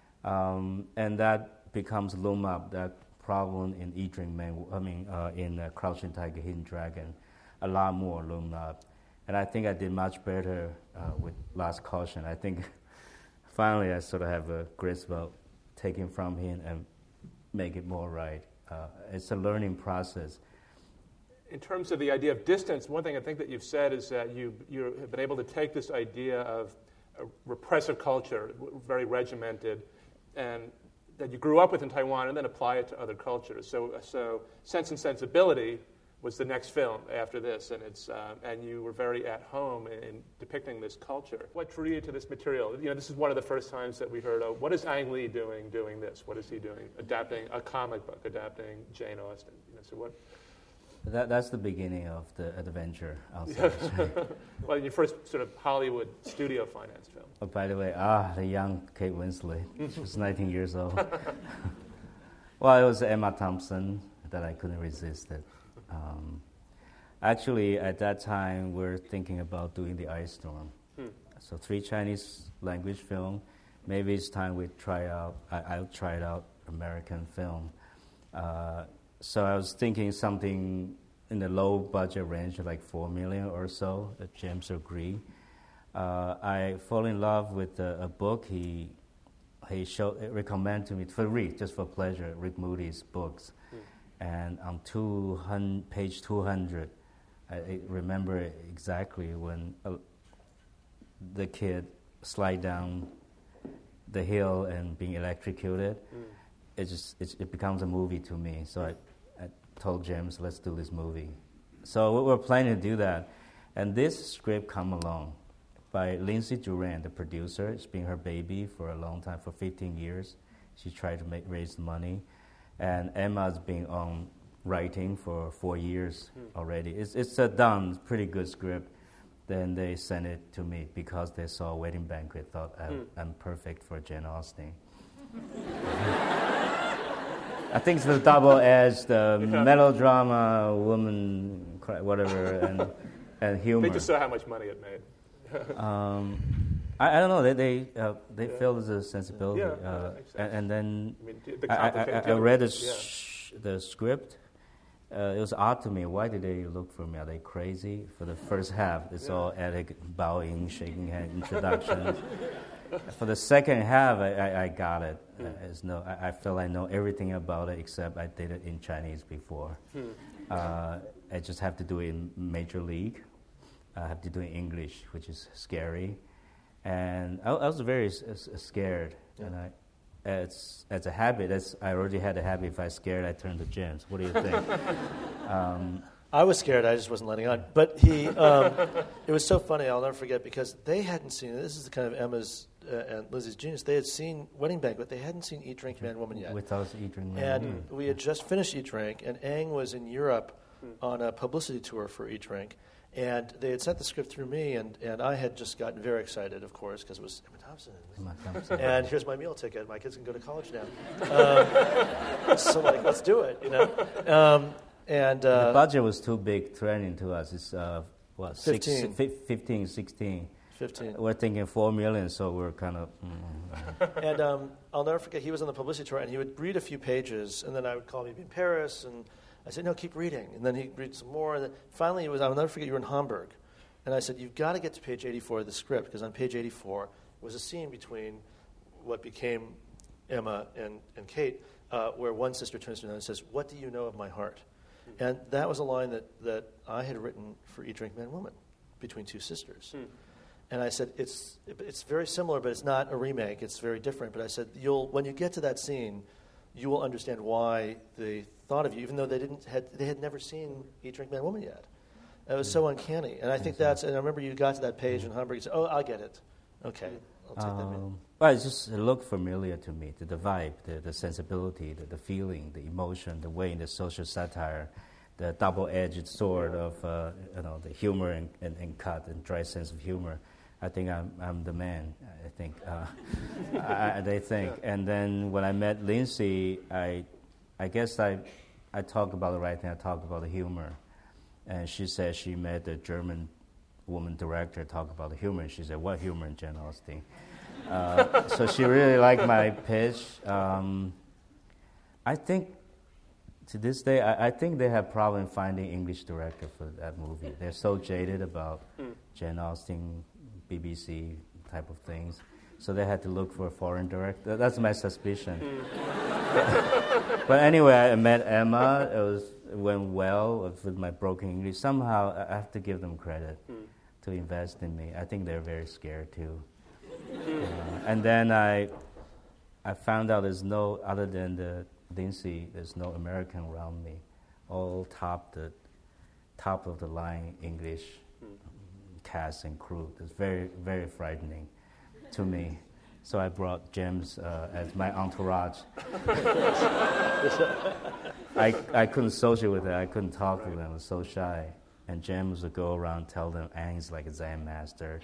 Um, and that becomes loom up, that problem in Eat, Drink, Man, I mean, uh, in uh, Crouching Tiger, Hidden Dragon, a lot more loomed up. And I think I did much better uh, with Last Caution. I think finally I sort of have a grasp of taking from him and make it more right. Uh, it's a learning process. In terms of the idea of distance, one thing I think that you've said is that you you have been able to take this idea of a repressive culture, very regimented, and that you grew up with in Taiwan, and then apply it to other cultures. So, so Sense and Sensibility was the next film after this, and it's uh, and you were very at home in, in depicting this culture. What drew you to this material? You know, this is one of the first times that we heard of what is Ang Lee doing doing this? What is he doing? Adapting a comic book, adapting Jane Austen. You know, so what? That, that's the beginning of the adventure outside. Well, your first sort of Hollywood studio financed film. Oh, by the way, ah, the young Kate Winslet. She was nineteen years old. Well, it was Emma Thompson that I couldn't resist it. Um, actually, at that time, we we're thinking about doing The Ice Storm. Hmm. So three Chinese language film. Maybe it's time we try out, I, I'll try it out, American film. Uh, so I was thinking something in the low budget range, like four million or so, that James agreed. Uh, I fall in love with a, a book he he showed, recommended to me for read, just for pleasure, Rick Moody's books. Mm. And on two hundred, page two hundred, I, I remember exactly when uh, the kid slide down the hill and being electrocuted. Mm. It just it, it becomes a movie to me. So I, I told James, let's do this movie. So we were planning to do that, and this script come along by Lindsay Duran, the producer. It's been her baby for a long time, for fifteen years. She tried to make raise money, and Emma's been on writing for four years mm. already. It's it's a done, pretty good script. Then they sent it to me because they saw Wedding Banquet, thought I'm, mm. I'm perfect for Jane Austen. I think it's the double-edged uh, yeah. melodrama, woman, whatever, and and humor. They just saw how much money it made. um, I, I don't know. They they uh, they yeah. feel the sensibility, yeah, uh, and, and then I, mean, the I, I, I read the, yeah. sh- the script. Uh, it was odd to me. Why did they look for me? Are they crazy? For the first half, it's yeah. all etiquette, bowing, shaking hand, introductions. For the second half, I, I, I got it. Mm. Uh, no, I, I feel I know everything about it except I did it in Chinese before. Mm. Uh, I just have to do it in Major League. I have to do it in English, which is scary. And I, I was very s- s- scared. Yeah. And I, it's, as a habit, as I already had a habit, if I scared, I turn to James. What do you think? um, I was scared. I just wasn't letting on. But he, um, it was so funny. I'll never forget because they hadn't seen it. This is the kind of Emma's uh, and Lizzie's genius. They had seen Wedding Banquet. They hadn't seen Eat, Drink, Man, Woman yet. With us, Eat, Drink, Man, And Woman. we had just finished Eat, Drink, and Ang was in Europe on a publicity tour for Eat, Drink. And they had sent the script through me, and, and I had just gotten very excited, of course, because it was Emma Thompson. Emma Thompson. And here's my meal ticket. My kids can go to college now. Um, so, like, let's do it, you know. Um, and uh, the budget was too big, threatening to us. It's uh, what fifteen. Six, fifteen, sixteen. fifteen. We're thinking four million, so we're kind of. Mm, and um, I'll never forget. He was on the publicity tour, and he would read a few pages, and then I would call him in Paris, and I said, "No, keep reading." And then he'd read some more, and then finally, it was. I'll never forget. You were in Hamburg, and I said, "You've got to get to page eighty-four of the script, because on page eighty-four was a scene between what became Emma and and Kate, uh, where one sister turns to another and says, 'What do you know of my heart?'" And that was a line that, that I had written for Eat, Drink, Man, Woman, between two sisters. Hmm. And I said, it's it's very similar, but it's not a remake. It's very different. But I said, you'll when you get to that scene, you will understand why they thought of you, even though they didn't had they had never seen Eat, Drink, Man, Woman yet. It was so uncanny. And I think that's, and I remember you got to that page in Hamburg, you said, oh, I'll get it. Okay, I'll take that. Um, well, it just it looked familiar to me, the, the vibe, the, the sensibility, the, the feeling, the emotion, the way in the social satire, the double-edged sword of uh, you know the humor and, and, and cut and dry sense of humor. I think I'm I'm the man. I think uh, I, they think. And then when I met Lindsay, I I guess I I talked about the right thing. I talked about the humor, and she said she met the German woman director talk about the humor. She said, "What humor in Jane Austen?" Uh, so she really liked my pitch. Um, I think to this day, I, I think they have problem finding English director for that movie. They're so jaded about mm. Jane Austen, B B C type of things. So they had to look for a foreign director. That's my suspicion. Mm. but, but anyway, I met Emma. It was it went well with my broken English. Somehow, I have to give them credit mm. to invest in me. I think they're very scared too. Mm. Uh, and then I, I found out there's no other than the Lindsay. There's no American around me. All top the, top of the line English mm. cast and crew. It's very very frightening to me. So I brought James uh, as my entourage. I I couldn't associate with them. I couldn't talk to them. I was so shy. And James would go around and tell them Ang's like a Zen master.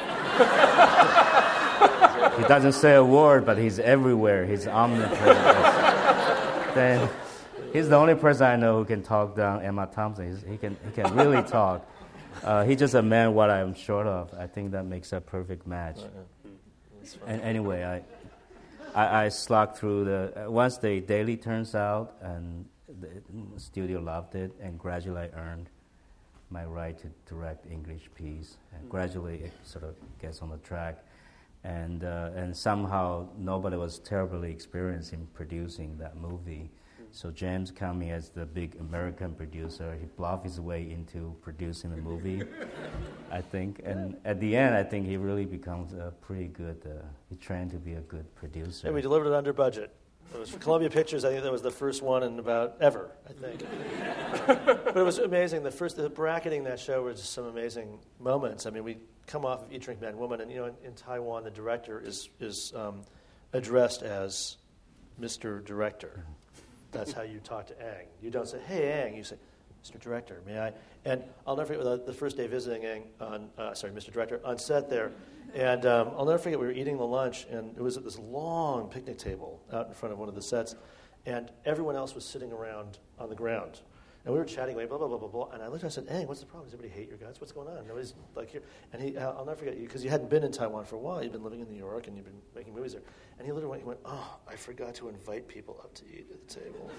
He doesn't say a word, but he's everywhere. He's omnipresent. Then he's the only person I know who can talk down Emma Thompson. He's, he can he can really talk. Uh, he's just a man what I'm short of. I think that makes a perfect match. And anyway, I, I I slogged through the uh, once the daily turns out, and the studio loved it, and gradually I earned my right to direct English piece, and mm. gradually it sort of gets on the track, and uh, and somehow nobody was terribly experienced in producing that movie. Mm. So James coming as the big American producer, he bluffed his way into producing the movie, I think, and at the end I think he really becomes a pretty good, uh, he trained to be a good producer. And we delivered it under budget. It was for Columbia Pictures. I think that was the first one in about ever, I think. But it was amazing. The first, the bracketing that show was just some amazing moments. I mean, we come off of Eat, Drink, Man, Woman, and you know, in, in Taiwan, the director is is um, addressed as Mister Director. That's how you talk to Ang. You don't say, "Hey, Ang." You say, "Mister Director, may I?" And I'll never forget the, the first day visiting Ang on, uh, sorry, Mister Director on set there. And um, I'll never forget, we were eating the lunch, and it was at this long picnic table out in front of one of the sets, and everyone else was sitting around on the ground. And we were chatting away, blah, blah, blah, blah, blah. And I looked and I said, "Hey, what's the problem? Does everybody hate your guys? What's going on? Nobody's like here." And he, I'll never forget you, because you hadn't been in Taiwan for a while. You'd been living in New York, and you'd been making movies there. And he literally went, he went "Oh, I forgot to invite people up to eat at the table."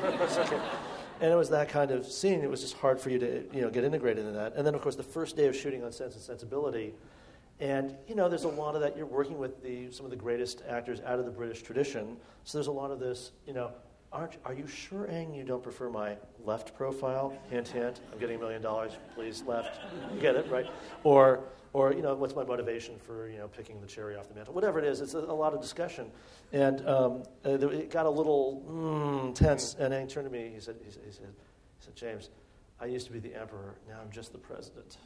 And it was that kind of scene. It was just hard for you to, you know, get integrated in that. And then, of course, the first day of shooting on Sense and Sensibility. And, you know, there's a lot of that. You're working with the some of the greatest actors out of the British tradition. So there's a lot of this, you know, aren't, are you sure, Ang, you don't prefer my left profile? Hint, hint, I'm getting a million dollars, please, left. You get it, right? Or, or, you know, what's my motivation for, you know, picking the cherry off the mantle? Whatever it is, it's a, a lot of discussion. And um, it got a little mm, tense, and Ang turned to me, he said, he said, he said, he said, "James, I used to be the emperor, now I'm just the president."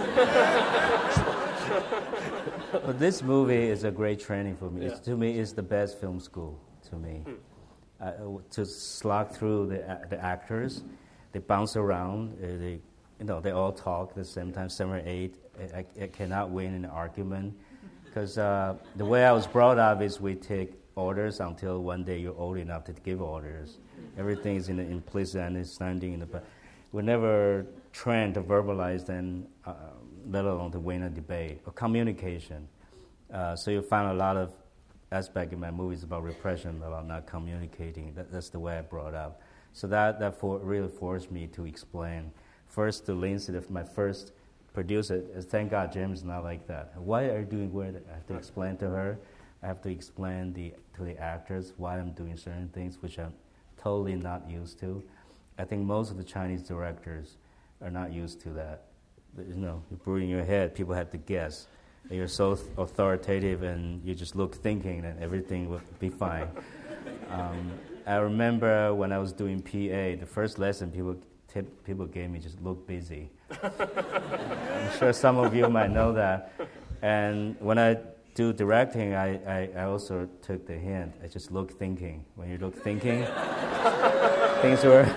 But this movie is a great training for me. Yeah. It's, to me, it's the best film school, to me. Hmm. Uh, to slog through the uh, the actors, they bounce around, uh, they, you know, they all talk at the same time, seven or eight. I, I, I cannot win in an argument. Because uh, the way I was brought up is we take orders until one day you're old enough to give orders. Everything is in the implicit understanding in the back. We're never trained to verbalize and uh, let alone to win a debate or communication. Uh, so you find a lot of aspect in my movies about repression, about not communicating. That, that's the way I brought up. So that that for, really forced me to explain. First to Lindsay, my first producer. Thank God James is not like that. Why are you doing what? I have to explain to her. I have to explain the to the actors why I'm doing certain things, which I'm totally not used to. I think most of the Chinese directors are not used to that. You know, you put it in your head, people have to guess. And you're so authoritative, and you just look thinking that everything will be fine. um, I remember when I was doing P A, the first lesson people tip, people gave me just look busy. I'm sure some of you might know that. And when I do directing, I, I, I also took the hint. I just look thinking. When you look thinking, things were...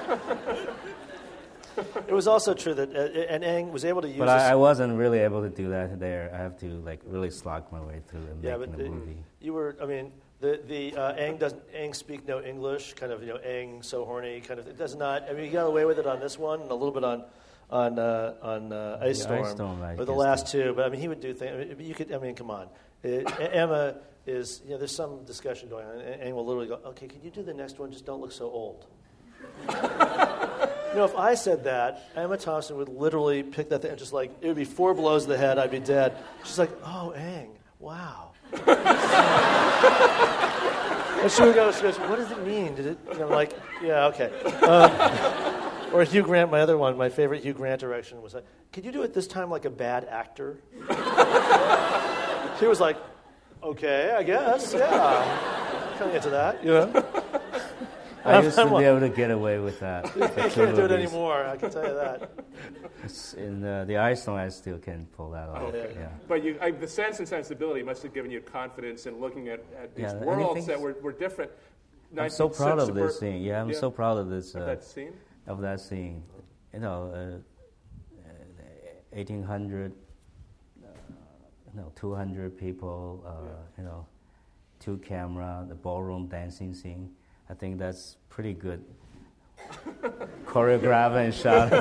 It was also true that, uh, and Ang was able to use. But I, I wasn't really able to do that there. I have to like really slog my way through and yeah, making but a the, movie. You were, I mean, the the uh, Ang doesn't Ang speak no English. Kind of, you know, Ang so horny. Kind of, it does not. I mean, you got away with it on this one, and a little bit on on uh, on uh, Ice yeah, Storm, Ice Storm or the last two. But I mean, he would do things. I mean, you could. I mean, come on. It, Emma is. You know, there's some discussion going on. Ang will literally go, "Okay, can you do the next one? Just don't look so old." You know, if I said that, Emma Thompson would literally pick that thing and just like, it would be four blows to the head, I'd be dead. She's like, "Oh, Ang, wow." And she would go, she goes, "What does it mean? Did it?" And I'm like, "Yeah, okay." Um, or Hugh Grant, my other one, my favorite Hugh Grant direction was like, "Could you do it this time like a bad actor?" He was like, "Okay, I guess, yeah." Coming into that, you know. I used to be able to get away with that. You can't do it anymore, I can tell you that. In uh, the Iceland, I still can pull that off. Okay. Yeah. But you, I, the Sense and Sensibility must have given you confidence in looking at, at these Yeah, worlds that were, were different. I'm so proud of this subver- scene. Yeah, I'm yeah. so proud of this. Of Uh, that scene? Of that scene. You know, uh, eighteen hundred, uh, you know, two hundred people, uh, Yeah. you know, two camera, the ballroom dancing scene. I think that's pretty good. Choreographed and shot.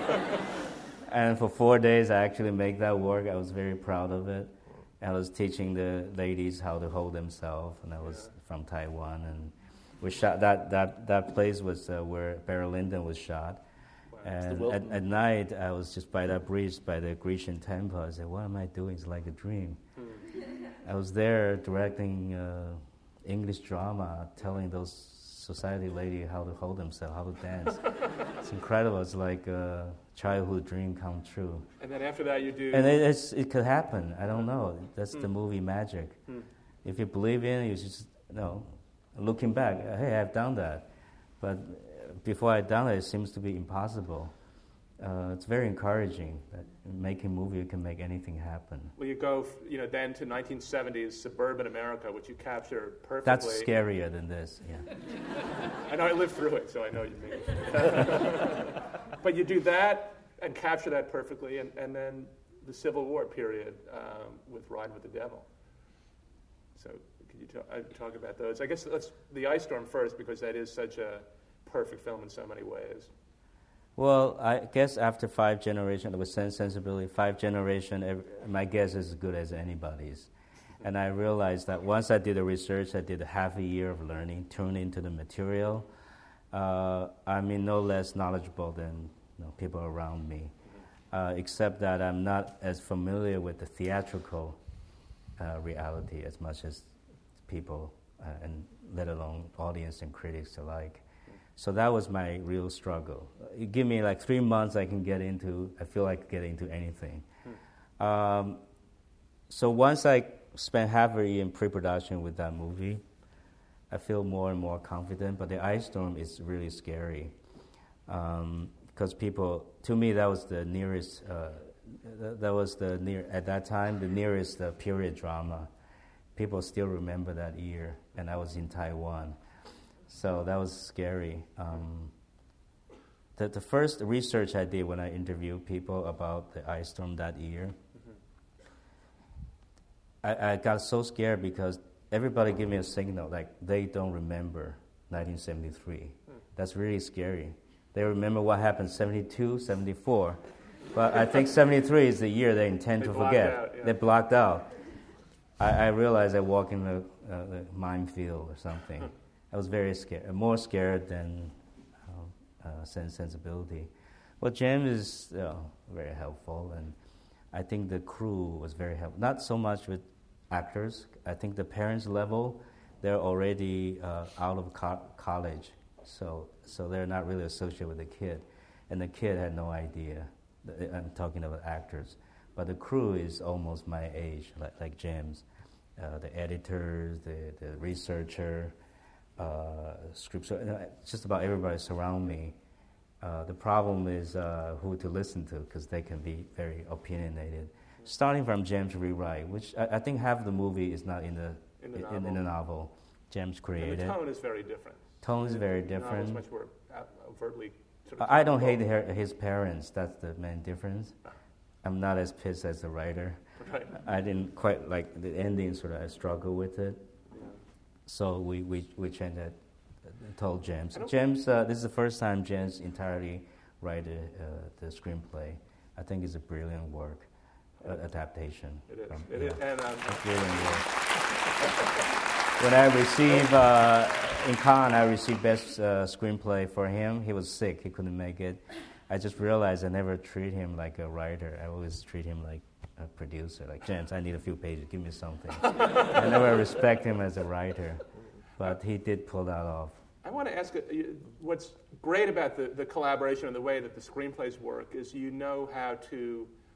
And for four days, I actually made that work. I was very proud of it. I was teaching the ladies how to hold themselves, and I was Yeah. from Taiwan. And we shot that that that place was uh, where Barry Lyndon was shot. Wow. And at, at night, I was just by that bridge, by the Grecian temple. I said, "What am I doing? It's like a dream." Hmm. I was there directing uh, English drama, telling those society ladies how to hold themselves, how to dance. It's incredible. It's like a childhood dream come true. And then after that, you do. And it, it's, it could happen. I don't know. That's Hmm. the movie magic. Hmm. If you believe in it, you just, you know, looking back, hey, I've done that. But before I'd done it, it seems to be impossible. Uh, it's very encouraging that making a movie, you can make anything happen. Well, you go, you know, then to nineteen seventies suburban America, which you capture perfectly. That's scarier than this, yeah. I know, I lived through it, so I know what you mean. But you do that and capture that perfectly, and, and then the Civil War period um, with Ride with the Devil. So could you talk, uh, talk about those? I guess let's the Ice Storm first, because that is such a perfect film in so many ways. Well, I guess after five generations, with Sense Sensibility, five generations, my guess is as good as anybody's. And I realized that once I did the research, I did a half a year of learning, turned into the material. Uh, I mean, no less knowledgeable than you know, people around me, uh, except that I'm not as familiar with the theatrical uh, reality as much as people, uh, and let alone audience and critics alike. So that was my real struggle. You give me like three months, I can get into, I feel like get into anything. Hmm. Um, so once I spent half a year in pre-production with that movie, I feel more and more confident, but the Ice Storm is really scary. Because um, people, to me, that was the nearest, uh, th- that was the near, at that time, the nearest uh, period drama. People still remember that year, and I was in Taiwan. So that was scary. Um, the, the first research I did when I interviewed people about the Ice Storm that year, mm-hmm. I, I got so scared because everybody gave me a signal, like they don't remember nineteen seventy-three. Mm. That's really scary. They remember what happened seventy-two, seventy-four, but I think seventy-three is the year they intend they to forget. Out, yeah. They blocked out. I, I realized I walked in the, uh, the minefield or something. I was very scared, more scared than uh, uh, Sense Sensibility. Well, James is uh, very helpful, and I think the crew was very helpful. Not so much with actors. I think the parents level, they're already uh, out of co- college, so so they're not really associated with the kid, and the kid had no idea. I'm talking about actors, but the crew is almost my age, like, like James. Uh, the editors, the the researcher. Uh, scripts, uh, just about everybody surround me. Uh, the problem is uh, who to listen to, because they can be very opinionated. Mm-hmm. Starting from James rewrite, which I, I think half the movie is not in the in the, in, novel. in the novel. James created. And the tone is very different. Tone is very the different. The much more overtly. Sort of I don't hate her, his parents. That's the main difference. I'm not as pissed as the writer. Right. I didn't quite like the ending. Sort of, I struggle with it. So we, we, we changed that, told James. James, uh, this is the first time James entirely wrote uh, the screenplay. I think it's a brilliant work, uh, adaptation. It is. From, it yeah, is. And, um, it's brilliant work. When I received, uh, in Cannes, I received best uh, screenplay for him. He was sick, he couldn't make it. I just realized I never treat him like a writer. I always treat him like a producer, like, James, I need a few pages, give me something. I never respect him as a writer, but he did pull that off. I want to ask, uh, what's great about the, the collaboration and the way that the screenplays work is you know how to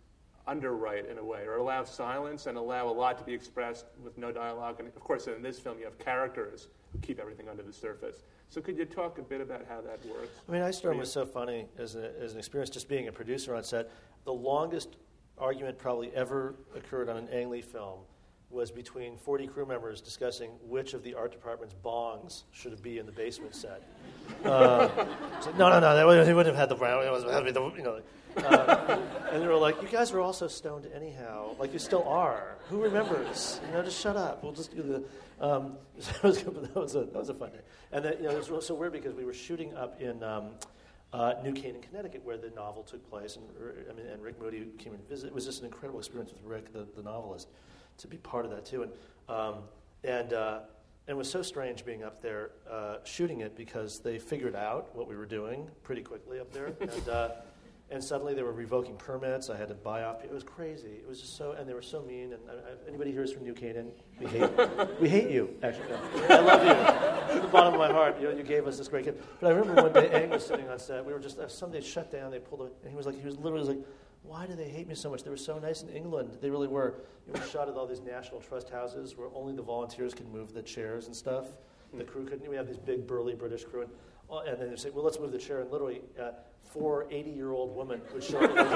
underwrite in a way, or allow silence and allow a lot to be expressed with no dialogue. And of course, in this film, you have characters who keep everything under the surface. So could you talk a bit about how that works? I mean, Ice Storm was so funny as, a, as an experience, just being a producer on set. The longest argument probably ever occurred on an Ang Lee film was between forty crew members discussing which of the art department's bongs should be in the basement set. Uh, so, no, no, no, they wouldn't, they wouldn't have had the brown. It was, had to be the, you know. Uh, and they were like, "You guys were also stoned anyhow. Like you still are. Who remembers? You know, just shut up. We'll just do the." Um, so that, was, that was a that was a fun day. And then, you know, it was so weird because we were shooting up in um, uh, New Canaan, Connecticut, where the novel took place, and I mean, and Rick Moody came and visited. It was just an incredible experience with Rick, the, the novelist, to be part of that too. And um, and uh, and it was so strange being up there uh, shooting it because they figured out what we were doing pretty quickly up there, and uh, and suddenly they were revoking permits. I had to buy off. It was crazy. It was just so, and they were so mean. And I, I, anybody here is from New Canaan? We hate we hate you. Actually, no. I love you. From the bottom of my heart, you know, you gave us this great gift. But I remember one day Ang was sitting on set. We were just uh, somebody shut down. They pulled, a, and he was like, he was literally like, why do they hate me so much? They were so nice in England. They really were. It was shot at all these National Trust houses where only the volunteers could move the chairs and stuff. The crew couldn't. We have these big, burly British crew. And, uh, and then they say, well, let's move the chair. And literally, uh, four eighty-year-old women would show up.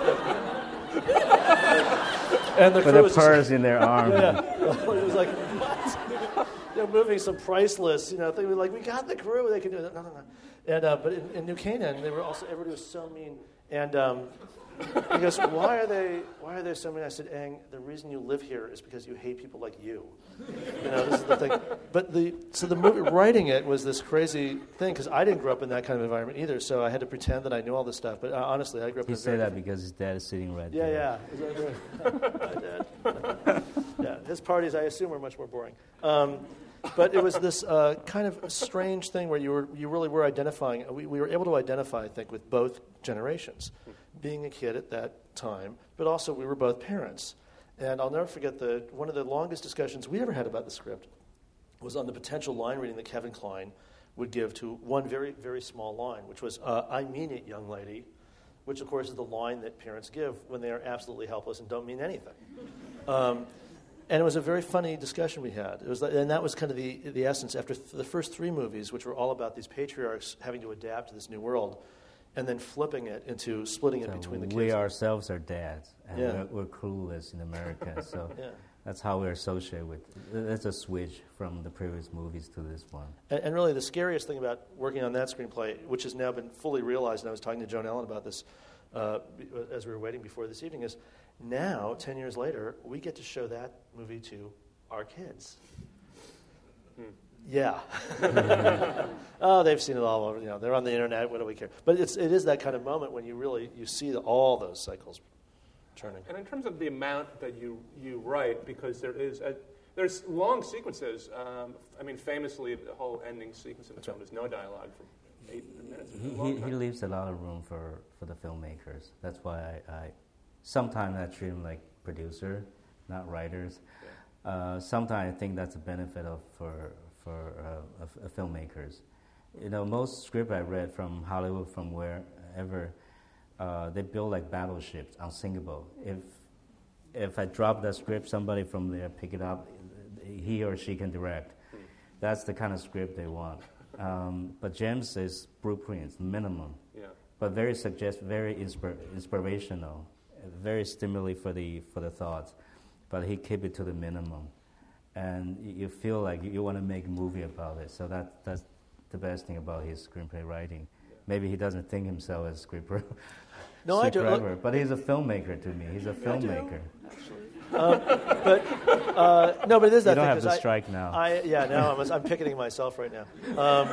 And the crew with a was purse just, in their arm. Yeah. It was like, what? They're moving some priceless, you know, thing. We're like, we got the crew. They can do it. No, no, no. And, uh, but in, in New Canaan, they were also, everybody was so mean. And um, he goes, why are they why are they so mean? I said, Ang, the reason you live here is because you hate people like you. You know, this is the thing. But the so the movie, writing it was this crazy thing because I didn't grow up in that kind of environment either, so I had to pretend that I knew all this stuff. But uh, honestly, I grew up You in a say very that because his dad is sitting right yeah, there. yeah. My dad. Yeah, his parties, I assume, were much more boring. Um, but it was this uh, kind of strange thing where you were you really were identifying. We, we were able to identify, I think, with both generations, being a kid at that time, but also we were both parents. And I'll never forget the one of the longest discussions we ever had about the script was on the potential line reading that Kevin Kline would give to one very, very small line, which was, uh, I mean it, young lady, which, of course, is the line that parents give when they are absolutely helpless and don't mean anything. Um, and it was a very funny discussion we had. It was, like, and that was kind of the, the essence. After th- the first three movies, which were all about these patriarchs having to adapt to this new world, and then flipping it into splitting it So between the kids. we ourselves are dads, and Yeah. we're, we're clueless in America. So Yeah. that's how we're associated with. That's a switch from the previous movies to this one. And, and really, the scariest thing about working on that screenplay, which has now been fully realized, and I was talking to Joan Ellen about this uh, as we were waiting before this evening, is now, ten years later, we get to show that movie to our kids. Hmm. Yeah. Oh, they've seen it all over. You know, they're on the internet. What do we care? But it's it is that kind of moment when you really you see the, all those cycles turning. And in terms of the amount that you, you write, because there is a, there's long sequences. Um, I mean, famously, the whole ending sequence in the film is no dialogue for eight minutes. He, he, he leaves a lot of room for, for the filmmakers. That's why I, I sometimes I treat him like producer, not writers. Yeah. Uh, sometimes I think that's a benefit of for for uh, of, of filmmakers. You know, most script I read from Hollywood, from wherever, uh, they build like battleships, unsinkable. If if I drop that script, somebody from there pick it up, he or she can direct. Hmm. That's the kind of script they want. Um, but James is blueprints, minimum, yeah. But very suggest, very inspir- inspirational, very stimulating for the for the thoughts. But he keep it to the minimum, and you feel like you want to make a movie about it. So that that's the best thing about his screenplay writing. Yeah. Maybe he doesn't think himself as scriptwriter. No, I do. Look, but he's a filmmaker to me. He's a filmmaker. um, but uh, no, but it is that you don't thing. have to I, strike now. I, yeah, no, I'm, I'm picketing myself right now. Um,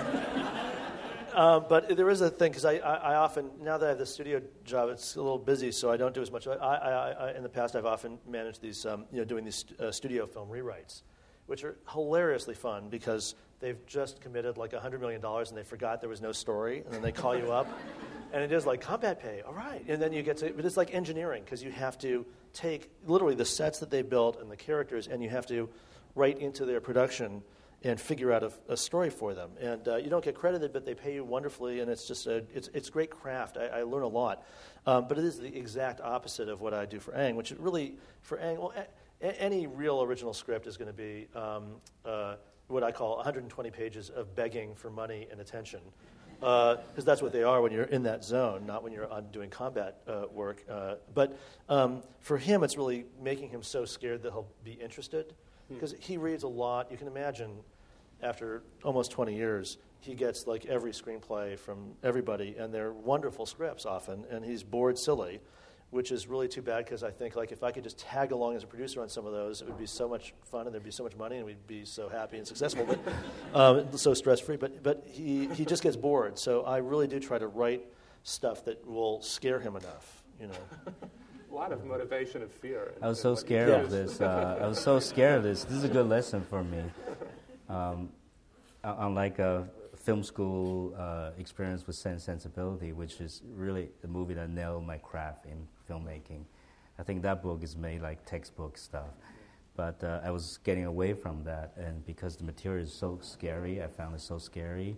uh, but there is a thing because I, I, I often now that I have the studio job, it's a little busy, so I don't do as much. I, I, I in the past, I've often managed these, um, you know, doing these uh, studio film rewrites, which are hilariously fun because they've just committed like a hundred million dollars and they forgot there was no story, and then they call you up, and it is like combat pay, all right, and then you get to, but it's like engineering because you have to take literally the sets that they built and the characters, and you have to write into their production and figure out a, a story for them. And uh, you don't get credited, but they pay you wonderfully, and it's just a, it's it's great craft. I, I learn a lot, um, but it is the exact opposite of what I do for Ang, which it really for Ang. Well, a, any real original script is going to be um, uh, what I call one hundred twenty pages of begging for money and attention, because uh, that's what they are when you're in that zone, not when you're on doing combat uh, work. Uh, but um, for him, it's really making him so scared that he'll be interested, because he reads a lot. You can imagine, after almost twenty years, he gets like every screenplay from everybody, and they're wonderful scripts often, and he's bored silly, which is really too bad, because I think like if I could just tag along as a producer on some of those, it would be so much fun, and there'd be so much money, and we'd be so happy and successful, but um, so stress-free. But but he, he just gets bored, so I really do try to write stuff that will scare him enough, you know. A lot of motivation and fear. I was so scared of this. Uh, I was so scared of this. This is a good lesson for me. Um, unlike a film school uh, experience with Sense and Sensibility, which is really the movie that nailed my craft in filmmaking. I think that book is made like textbook stuff. But uh, I was getting away from that, and because the material is so scary, I found it so scary,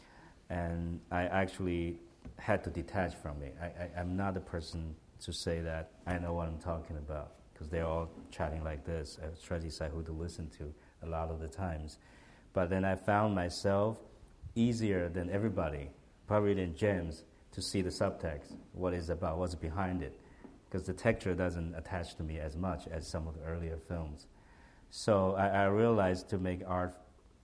and I actually had to detach from it. I, I, I'm not the person to say that I know what I'm talking about, because they're all chatting like this. I try to decide who to listen to a lot of the times. But then I found myself easier than everybody, probably than James, to see the subtext, what it's about, what's behind it, because the texture doesn't attach to me as much as some of the earlier films. So I, I realized to make art,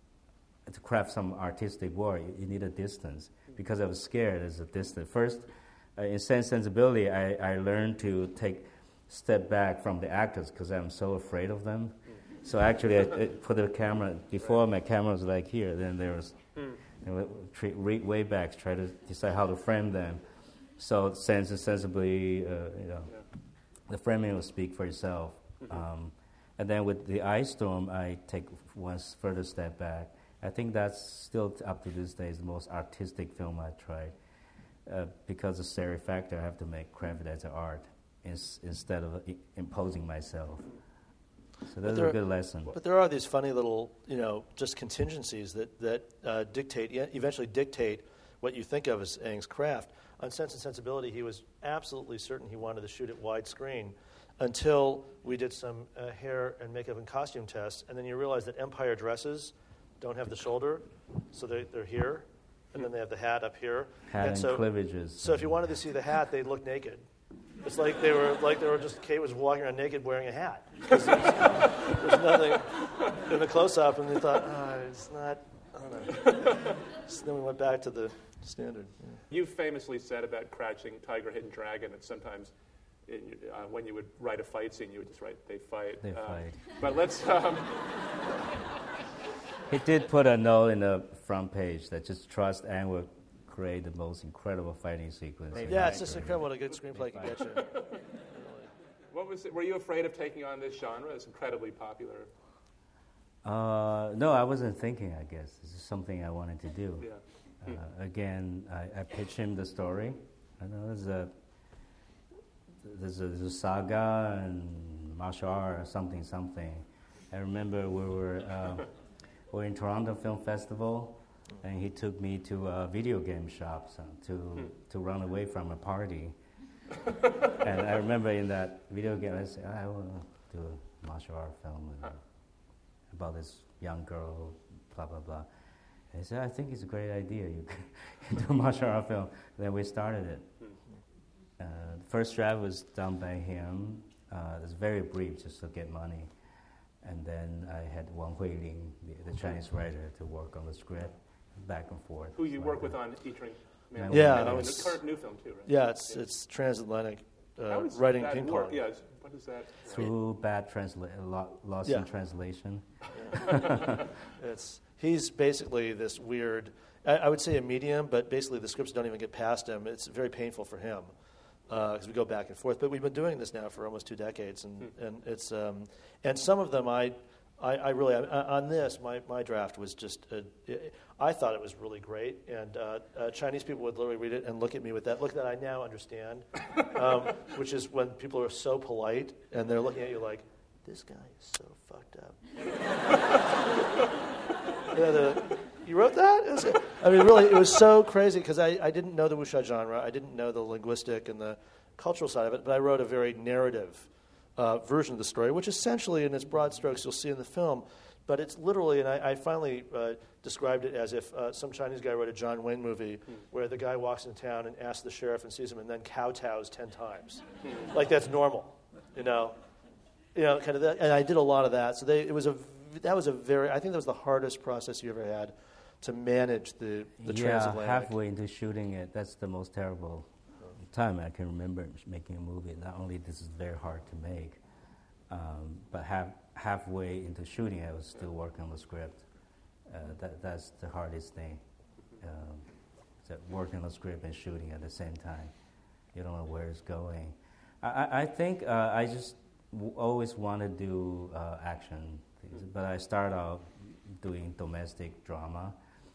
to craft some artistic work, you, you need a distance, because I was scared as a distance. First, uh, in Sense Sensibility, I, I learned to take step back from the actors, because I'm so afraid of them. So actually, I, I put the camera, before my camera was like here, then there was, mm. you know, tre- re- way back, try to decide how to frame them. So Sense and Sensibly, uh, you know, yeah. the framing will speak for itself. Mm-hmm. Um, and then with the Ice Storm, I take one further step back. I think that's still, up to this day, is the most artistic film I tried. Uh, because of Sari factor, I have to make craft it as an art ins- instead of I- imposing myself. So that's a good are, lesson. But there are these funny little, you know, just contingencies that, that uh, dictate, eventually dictate what you think of as Ang's craft. On Sense and Sensibility, he was absolutely certain he wanted to shoot it widescreen until we did some uh, hair and makeup and costume tests, and then you realize that Empire dresses don't have the shoulder, so they, they're here, and then they have the hat up here. Hat and, and so, cleavages. So if you wanted to see the hat, they'd look naked. It's like they were like they were just Kate was walking around naked wearing a hat. There's, there's nothing in the close-up, and they thought, oh, it's not. I don't know. So then we went back to the standard. Yeah. You famously said about Crouching Tiger, Hidden Dragon that sometimes, it, uh, when you would write a fight scene, you would just write "they fight." They um, fight. But let's. Um, he did put a note in the front page that just trust Ang will create the most incredible fighting sequence. They yeah, it's just incredible what a good screenplay can get you. What was it? Were you afraid of taking on this genre? It's incredibly popular. Uh, no, I wasn't thinking, I guess. This is something I wanted to do. Yeah. Uh, hmm. Again, I, I pitched him the story. I know there's a, there's a, there's a saga and martial art or something, something. I remember we were, uh, we were in Toronto Film Festival, and he took me to a video game shop so, to hmm. to run away from a party. And I remember in that video game, I said, I want to do a martial art film and, uh, about this young girl, blah, blah, blah. And he said, I think it's a great idea. You can do a martial art film. Then we started it. Uh, the first draft was done by him. Uh, it was very brief, just to get money. And then I had Wang Huiling, the, the Chinese writer, to work on the script, back and forth. Who you work with on Eating Man. Yeah, and the current new film too, right? Yeah, it's yeah. it's transatlantic uh, writing ping pong. Yeah, what is that? Through right? bad transla- lo- loss yeah. in translation. Yeah. it's he's basically this weird. I, I would say a medium, but basically the scripts don't even get past him. It's very painful for him because uh, we go back and forth. But we've been doing this now for almost two decades, and hmm. and it's um, and some of them I. I, I really, I, on this, my, my draft was just, a, I thought it was really great, and uh, uh, Chinese people would literally read it and look at me with that look that I now understand, um, which is when people are so polite, and they're looking at you like, this guy is so fucked up. you, know, the, you wrote that? It was, I mean, really, it was so crazy because I, I didn't know the wuxia genre. I didn't know the linguistic and the cultural side of it, but I wrote a very narrative uh, version of the story, which essentially, in its broad strokes, you'll see in the film. But it's literally, and I, I finally uh, described it as if uh, some Chinese guy wrote a John Wayne movie hmm. where the guy walks into town and asks the sheriff and sees him and then kowtows ten times. Hmm. Like that's normal, you know? You know, kind of that. And I did a lot of that. So they, it was a, that was a very, I think that was the hardest process you ever had to manage the, the yeah, transatlantic. Yeah, halfway into shooting it, that's the most terrible time I can remember making a movie. Not only this is very hard to make, um, but half, halfway into shooting, I was still working on the script. Uh, that, that's the hardest thing. Um, that working on the script and shooting at the same time. You don't know where it's going. I, I, I think uh, I just w- always want to do uh, action things, but I started out doing domestic drama.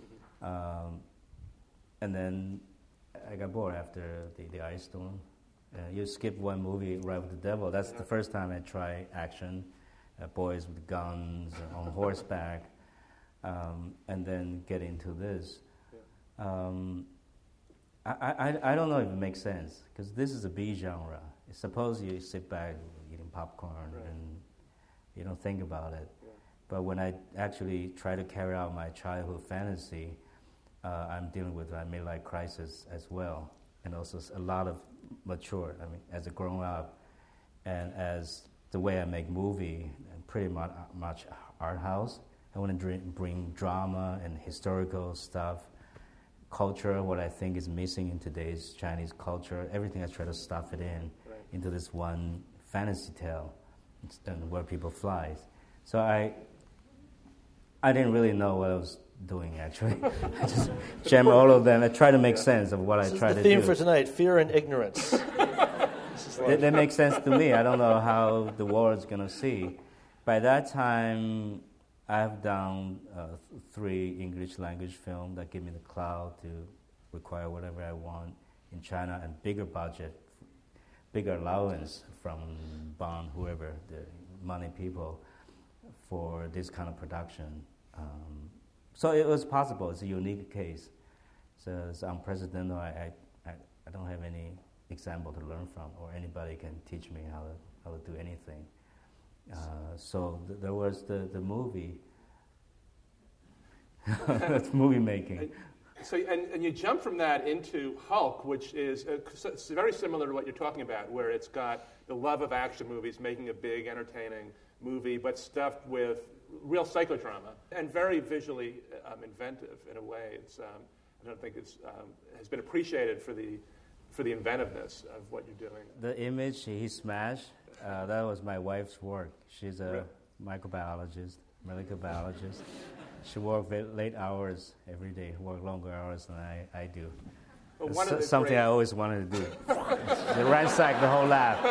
Um, and then I got bored after the, the Ice Storm. Uh, you skip one movie, Ride with the Devil. That's the first time I tried action. Uh, boys with guns on horseback, um, and then get into this. Um, I, I, I don't know if it makes sense, because this is a B genre. Suppose you sit back eating popcorn right. and you don't think about it. Yeah. But when I actually try to carry out my childhood fantasy, uh, I'm dealing with a midlife crisis as well, and also a lot of mature. I mean, as a grown up, and as the way I make movie, pretty much, much art house. I want to bring drama and historical stuff, culture, what I think is missing in today's Chinese culture. Everything I try to stuff it in right. into this one fantasy tale, and where people fly. So I, I didn't really know what I was doing actually. I just jam all of them. I try to make yeah. sense of what this I try to do. This is the theme for tonight: fear and ignorance. That, that makes sense to me. I don't know how the world's going to see. By that time, I've done uh, th- three English language films that give me the clout to require whatever I want in China, and bigger budget, bigger allowance from Bond, whoever, the money people, for this kind of production. Um, so it was possible. It's a unique case. So it's unprecedented. I, I, I don't have any example to learn from, or anybody can teach me how to how to do anything. Uh, so th- there was the, the movie. That's movie making. So and, and you jump from that into Hulk, which is uh, it's very similar to what you're talking about, where it's got the love of action movies, making a big, entertaining movie, but stuffed with real psychodrama and very visually um, inventive in a way. It's um, I don't think it's um, has been appreciated for the for the inventiveness of what you're doing. The image he smashed, uh, that was my wife's work. She's a really? microbiologist, molecular biologist. She worked late hours every day, worked longer hours than I, I do. Well, one of the something great... I always wanted to do. They ransacked the whole lab.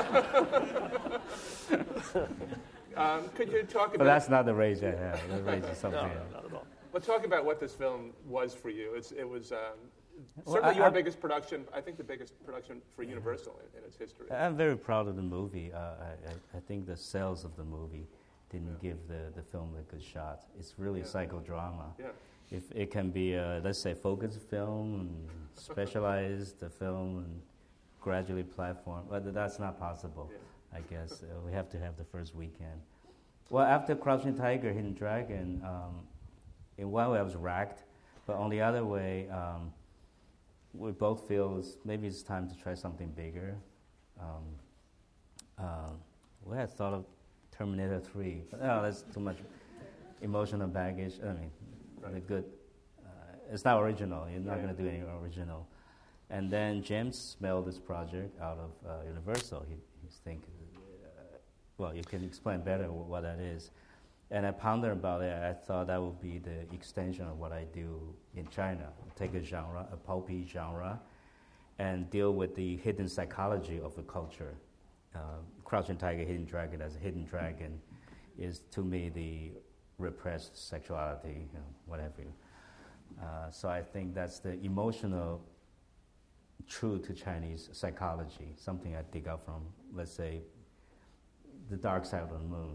um, could you talk about... But that's not the rage I have. The rage is something no, else. Not at all. Well, talk about what this film was for you. It's, it was... Um, Well, Certainly I, your I, biggest production, I think the biggest production for Universal in, in its history. I'm very proud of the movie. Uh, I, I think the sales of the movie didn't yeah. give the, the film a good shot. It's really yeah. psychodrama. Yeah. If it can be, a, let's say, focused film, and specialized the film, and gradually platform, but that's not possible, yeah. I guess. Uh, we have to have the first weekend. Well, after Crouching Tiger, Hidden Dragon, um, in one way I was racked, but on the other way, um, we both feel it's, maybe it's time to try something bigger. Um, uh, we had thought of Terminator three, but no, that's too much emotional baggage. I mean, right. the good. Uh, it's not original. You're not yeah. going to do any original. And then James smelled this project out of uh, Universal. He, he's thinking, uh, well, you can explain better what that is. And I pondered about it. I thought that would be the extension of what I do in China. Take a genre, a pulpy genre, and deal with the hidden psychology of the culture. Uh, Crouching Tiger, Hidden Dragon as a hidden dragon is, to me, the repressed sexuality, you know, whatever. Uh, so I think that's the emotional truth to Chinese psychology, something I dig out from, let's say, The Dark Side of the Moon.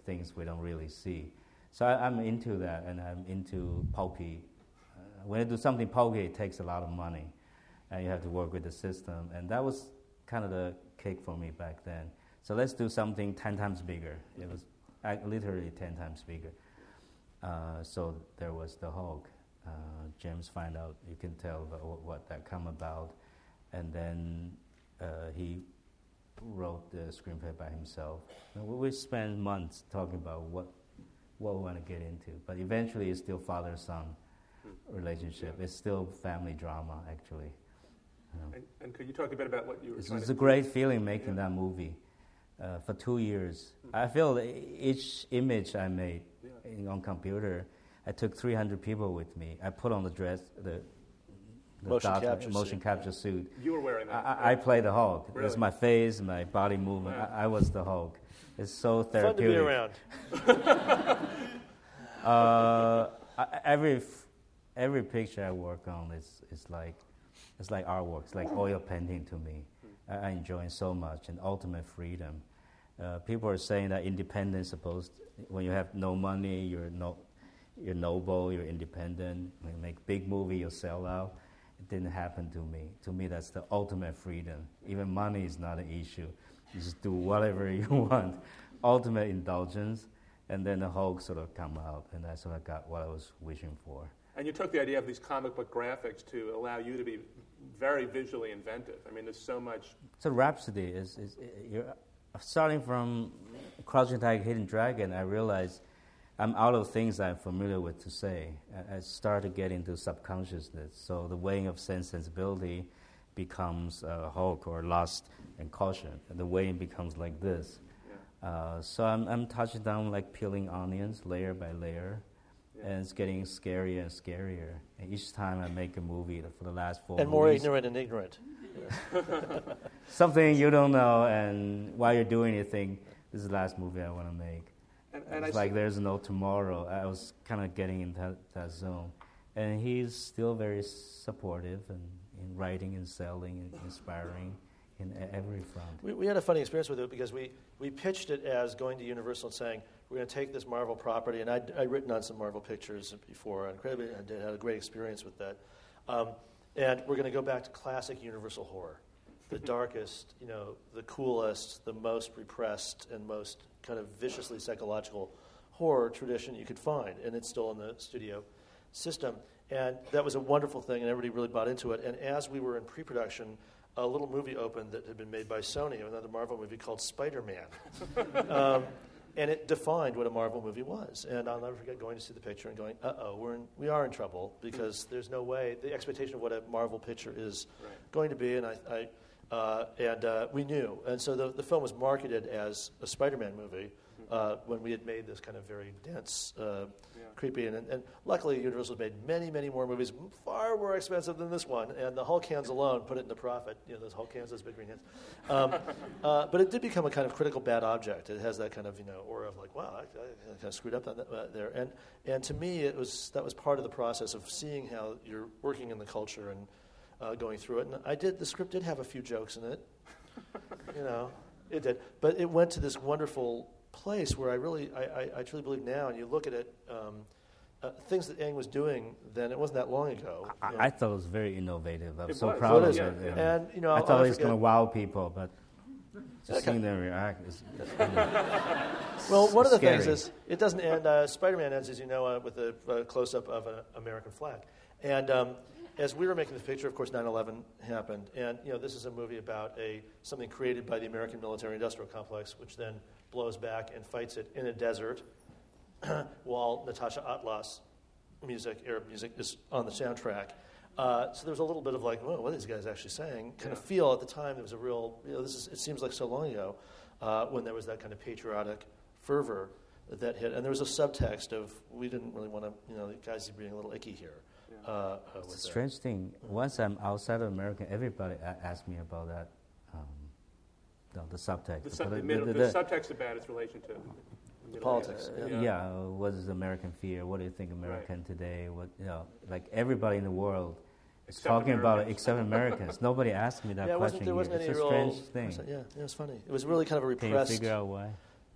things we don't really see. So I, I'm into that, and I'm into pulpy. Uh, when you do something pulpy, it takes a lot of money, and you have to work with the system. And that was kind of the kick for me back then. So let's do something ten times bigger. It was uh, literally ten times bigger. Uh, so there was the Hulk. Uh, James find out, you can tell about what, what that come about, and then uh, he wrote the screenplay by himself. And we spent months talking about what what we want to get into, but eventually it's still father-son relationship. It's still family drama, actually. You know. And, and could you talk a bit about what you were It's, trying it's to a great feeling making yeah. that movie. Uh, for two years, I feel that each image I made yeah. in, on computer, I took three hundred people with me. I put on the dress, the, the motion, dot, capture, motion suit. capture suit. You were wearing that. I, I played the Hulk. Really? It's my face, my body movement. Yeah. I, I was the Hulk. It's so Fun therapeutic. to be around. uh, I, every f- every picture I work on is is like it's like artwork. It's like oil painting to me. I, I enjoy it so much, and ultimate freedom. Uh, people are saying that independence supposed when you have no money, you're no, you're noble, you're independent. When you make big movie, you sell out. It didn't happen to me. To me, that's the ultimate freedom. Even money is not an issue. You just do whatever you want. Ultimate indulgence, and then the Hulk sort of come out, and that's what I got, what I was wishing for. And you took the idea of these comic book graphics to allow you to be very visually inventive. I mean, there's so much. It's a rhapsody. It's, it's, you're starting from Crouching Tiger, Hidden Dragon. I realized I'm out of things I'm familiar with to say. I, I start to get into subconsciousness. So the weighing of sense sensibility becomes uh, Hulk or lust and caution. And the weighing becomes like this. Yeah. Uh, so I'm, I'm touching down like peeling onions layer by layer. Yeah. And it's getting scarier and scarier. And each time I make a movie for the last four And movies, more ignorant and ignorant. something you don't know, and while you're doing it, you think, this is the last movie I want to make. And, and it's I like see. there's no tomorrow. I was kind of getting in that, that zone. And he's still very supportive and in writing and selling and inspiring in every front. We, we had a funny experience with it because we, we pitched it as going to Universal and saying, we're going to take this Marvel property, and I'd, I'd written on some Marvel pictures before, and incredibly, I did, had a great experience with that. Um, and we're going to go back to classic Universal horror, the darkest, you know, the coolest, the most repressed, and most kind of viciously psychological horror tradition you could find, and it's still in the studio system. And that was a wonderful thing, and everybody really bought into it. And as we were in pre-production, a little movie opened that had been made by Sony, another Marvel movie called Spider-Man. um, and it defined what a Marvel movie was. And I'll never forget going to see the picture and going, uh-oh, we're in, we are in trouble, because there's no way, the expectation of what a Marvel picture is right. going to be, and I, I uh, and uh, we knew. And so the, the film was marketed as a Spider-Man movie uh, when we had made this kind of very dense, uh, yeah. creepy, and, and luckily Universal made many, many more movies, far more expensive than this one, and the Hulk hands alone put it into profit. You know, those Hulk hands, those big green hands. Um, uh, but it did become a kind of critical bad object. It has that kind of, you know, aura of like, wow, I, I kind of screwed up that, uh, there. And and to me, it was that was part of the process of seeing how you're working in the culture and uh, going through it. And I did, the script did have a few jokes in it, you know, it did. But it went to this wonderful place where I really, I, I, I truly believe now, and you look at it, um, uh, things that Aang was doing then, it wasn't that long ago. I, you know. I thought it was very innovative. I'm It so was. proud Well, of it it. is. Yeah. And, you know, I I'll thought never it was going to forget- wow people, but just Okay. seeing them react is Well, one of the scary. things is it doesn't end. Uh, Spider-Man ends, as you know, uh, with a uh, close-up of an American flag. And um, as we were making this picture, of course, nine eleven happened, and you know, this is a movie about a something created by the American military-industrial complex, which then blows back and fights it in a desert, while Natasha Atlas music, Arab music, is on the soundtrack. Uh, so there was a little bit of like, whoa, what are these guys actually saying? Kind of feel at the time there was a real, you know, this is, it seems like so long ago uh, when there was that kind of patriotic fervor that, that hit. And there was a subtext of, we didn't really want to, you know, the guys are being a little icky here. Uh, uh, It's a with strange thing. Once I'm outside of America, everybody a- asks me about that, um, the, the subtext. The, sub- But the, the- middle, the- the, the- subtext about its relation to the politics. Uh, yeah. yeah, uh, what is American fear? What do you think American today? What you know, like everybody in the world is Except talking about it Americans. except Americans. Nobody asked me that Yeah, it question wasn't, there wasn't here. any It's a real. strange thing. Yeah, it was funny. It was really kind of a Can repressed. you figure out why?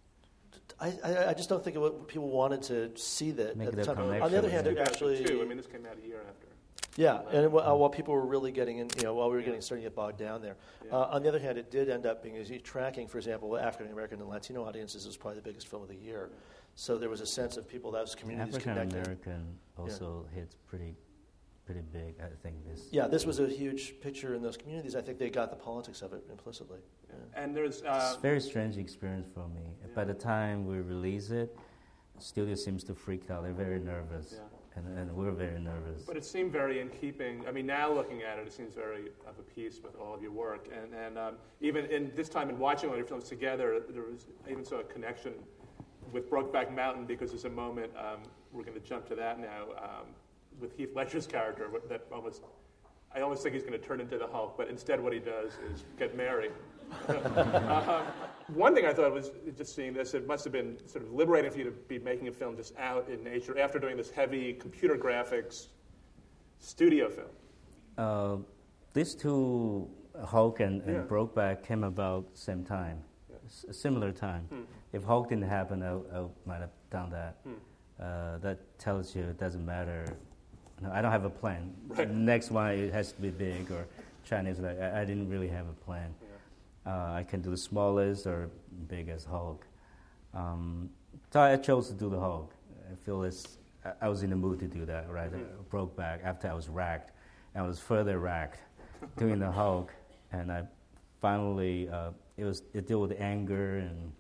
I, I, I just don't think it, what people wanted to see that Make at the the time. connection. On the other hand, it two thousand two. actually, I mean, this came out a year after. yeah, and it, uh, while people were really getting in, you know, while we were getting starting to get bogged down there. Yeah. Uh, on the other hand, it did end up being, as you tracking, for example, African American and Latino audiences was probably the biggest film of the year. So there was a sense of people that was communities African connected. American also yeah. hits pretty, pretty big. I think this. Yeah, this was a huge picture in those communities. I think they got the politics of it implicitly. Yeah. And there's uh, it's a very strange experience for me. Yeah. By the time we release it, the studio seems to freak out. They're very nervous, yeah. and, and we're very nervous. But it seemed very in keeping. I mean, now looking at it, it seems very of a piece with all of your work. And and um, even in this time in watching all your films together, there was I even saw a connection with Brokeback Mountain, because there's a moment, um, we're going to jump to that now, um, with Heath Ledger's character that almost, I almost think he's going to turn into the Hulk, but instead what he does is get married. um, one thing I thought was, just seeing this, it must have been sort of liberating for you to be making a film just out in nature after doing this heavy computer graphics studio film. Uh, these two, Hulk and, and yeah. Brokeback, came about same time, yeah. S- similar time. Hmm. If Hulk didn't happen, I, I might have done that. Hmm. Uh, that tells you it doesn't matter. No, I don't have a plan. Right. Next one, it has to be big or Chinese. Like, I, I didn't really have a plan. Yeah. Uh, I can do the smallest or big as Hulk. Um, so I chose to do the Hulk. I feel it's, I, I was in the mood to do that, right? Mm-hmm. I broke back after I was racked. I was further racked doing the Hulk. And I finally, uh, it was it dealt with anger and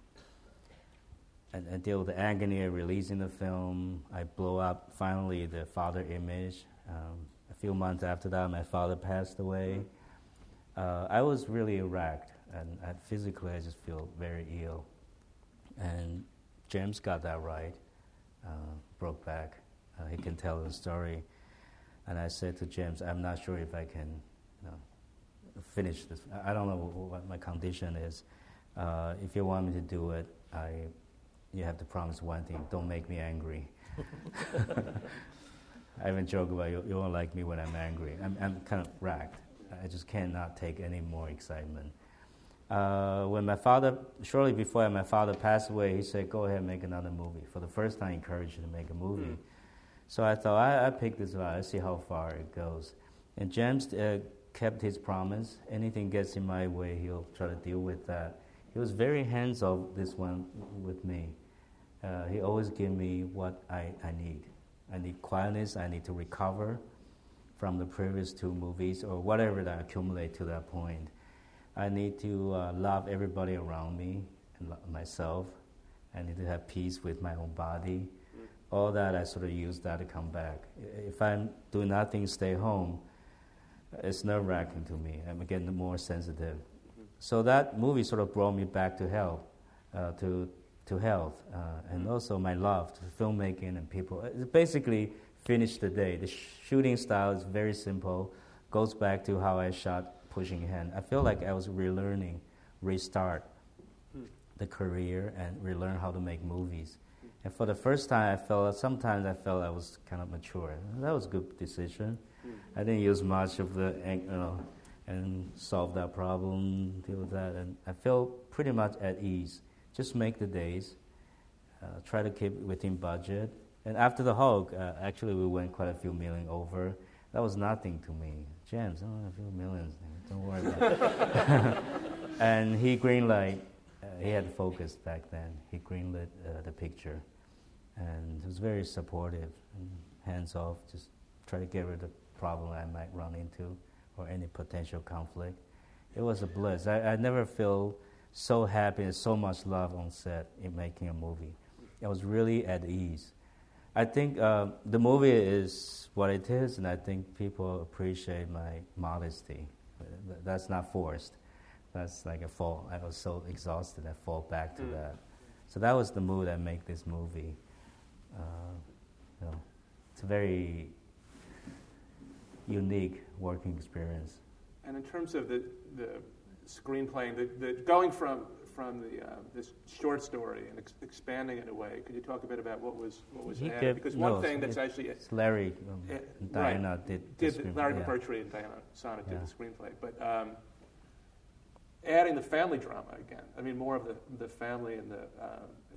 And, and deal with the agony of releasing the film. I blow up finally the father image. Um, a few months after that, my father passed away. Uh, I was really wrecked, and I, physically I just feel very ill. And James got that right, uh, Brokeback. Uh, he can tell the story. And I said to James, I'm not sure if I can you know, finish this. I, I don't know what my condition is. Uh, if you want me to do it, I... you have to promise one thing, don't make me angry. I even joke about you, you won't like me when I'm angry. I'm, I'm kind of racked. I just cannot take any more excitement. Uh, when my father, shortly before my father passed away, he said, go ahead and make another movie. For the first time, he encouraged you to make a movie. Mm. So I thought, I, I picked this out, I see how far it goes. And James uh, kept his promise. Anything gets in my way, he'll try to deal with that. He was very hands-off this one with me. Uh, he always gave me what I, I need. I need quietness, I need to recover from the previous two movies or whatever that accumulate to that point. I need to uh, love everybody around me and lo- myself. I need to have peace with my own body. Mm. All that, I sort of use that to come back. If I'm doing nothing, stay home, it's nerve-wracking to me. I'm getting more sensitive. Mm-hmm. So that movie sort of brought me back to health, uh, to to health, uh, and also my love to filmmaking and people. It basically finished the day. The sh- shooting style is very simple, goes back to how I shot Pushing Hand. I feel like I was relearning, restart hmm. the career and relearn how to make movies. Hmm. And for the first time, I felt, sometimes I felt I was kind of mature. That was a good decision. Hmm. I didn't use much of the, you know, and solve that problem, deal with that, and I felt pretty much at ease. Just make the days, uh, try to keep within budget. And after the Hulk, uh, actually we went quite a few million over. That was nothing to me. James, oh, a few millions, don't worry about it. And he greenlit, uh, he had focus back then. He greenlit uh, the picture. And he was very supportive and hands off, just try to get rid of the problem I might run into or any potential conflict. It was a bliss. I, I never feel so happy and so much love on set in making a movie. I was really at ease. I think uh, the movie is what it is, and I think people appreciate my modesty. That's not forced. That's like a fall. I was so exhausted, I fall back to mm. that. So that was the mood I make this movie. Uh, you know, it's a very unique working experience. And in terms of the, the screenplay, the, the going from from the uh, this short story and ex- expanding it away, could you talk a bit about what was what was he added? Did, because no, one thing that's it, actually it's Larry um, uh, Diana right, did, did the the, screenplay. Larry Yeah. McMurtry and Diana Sonnet Yeah. did the screenplay, but um, adding the family drama again. I mean, more of the the family and the uh,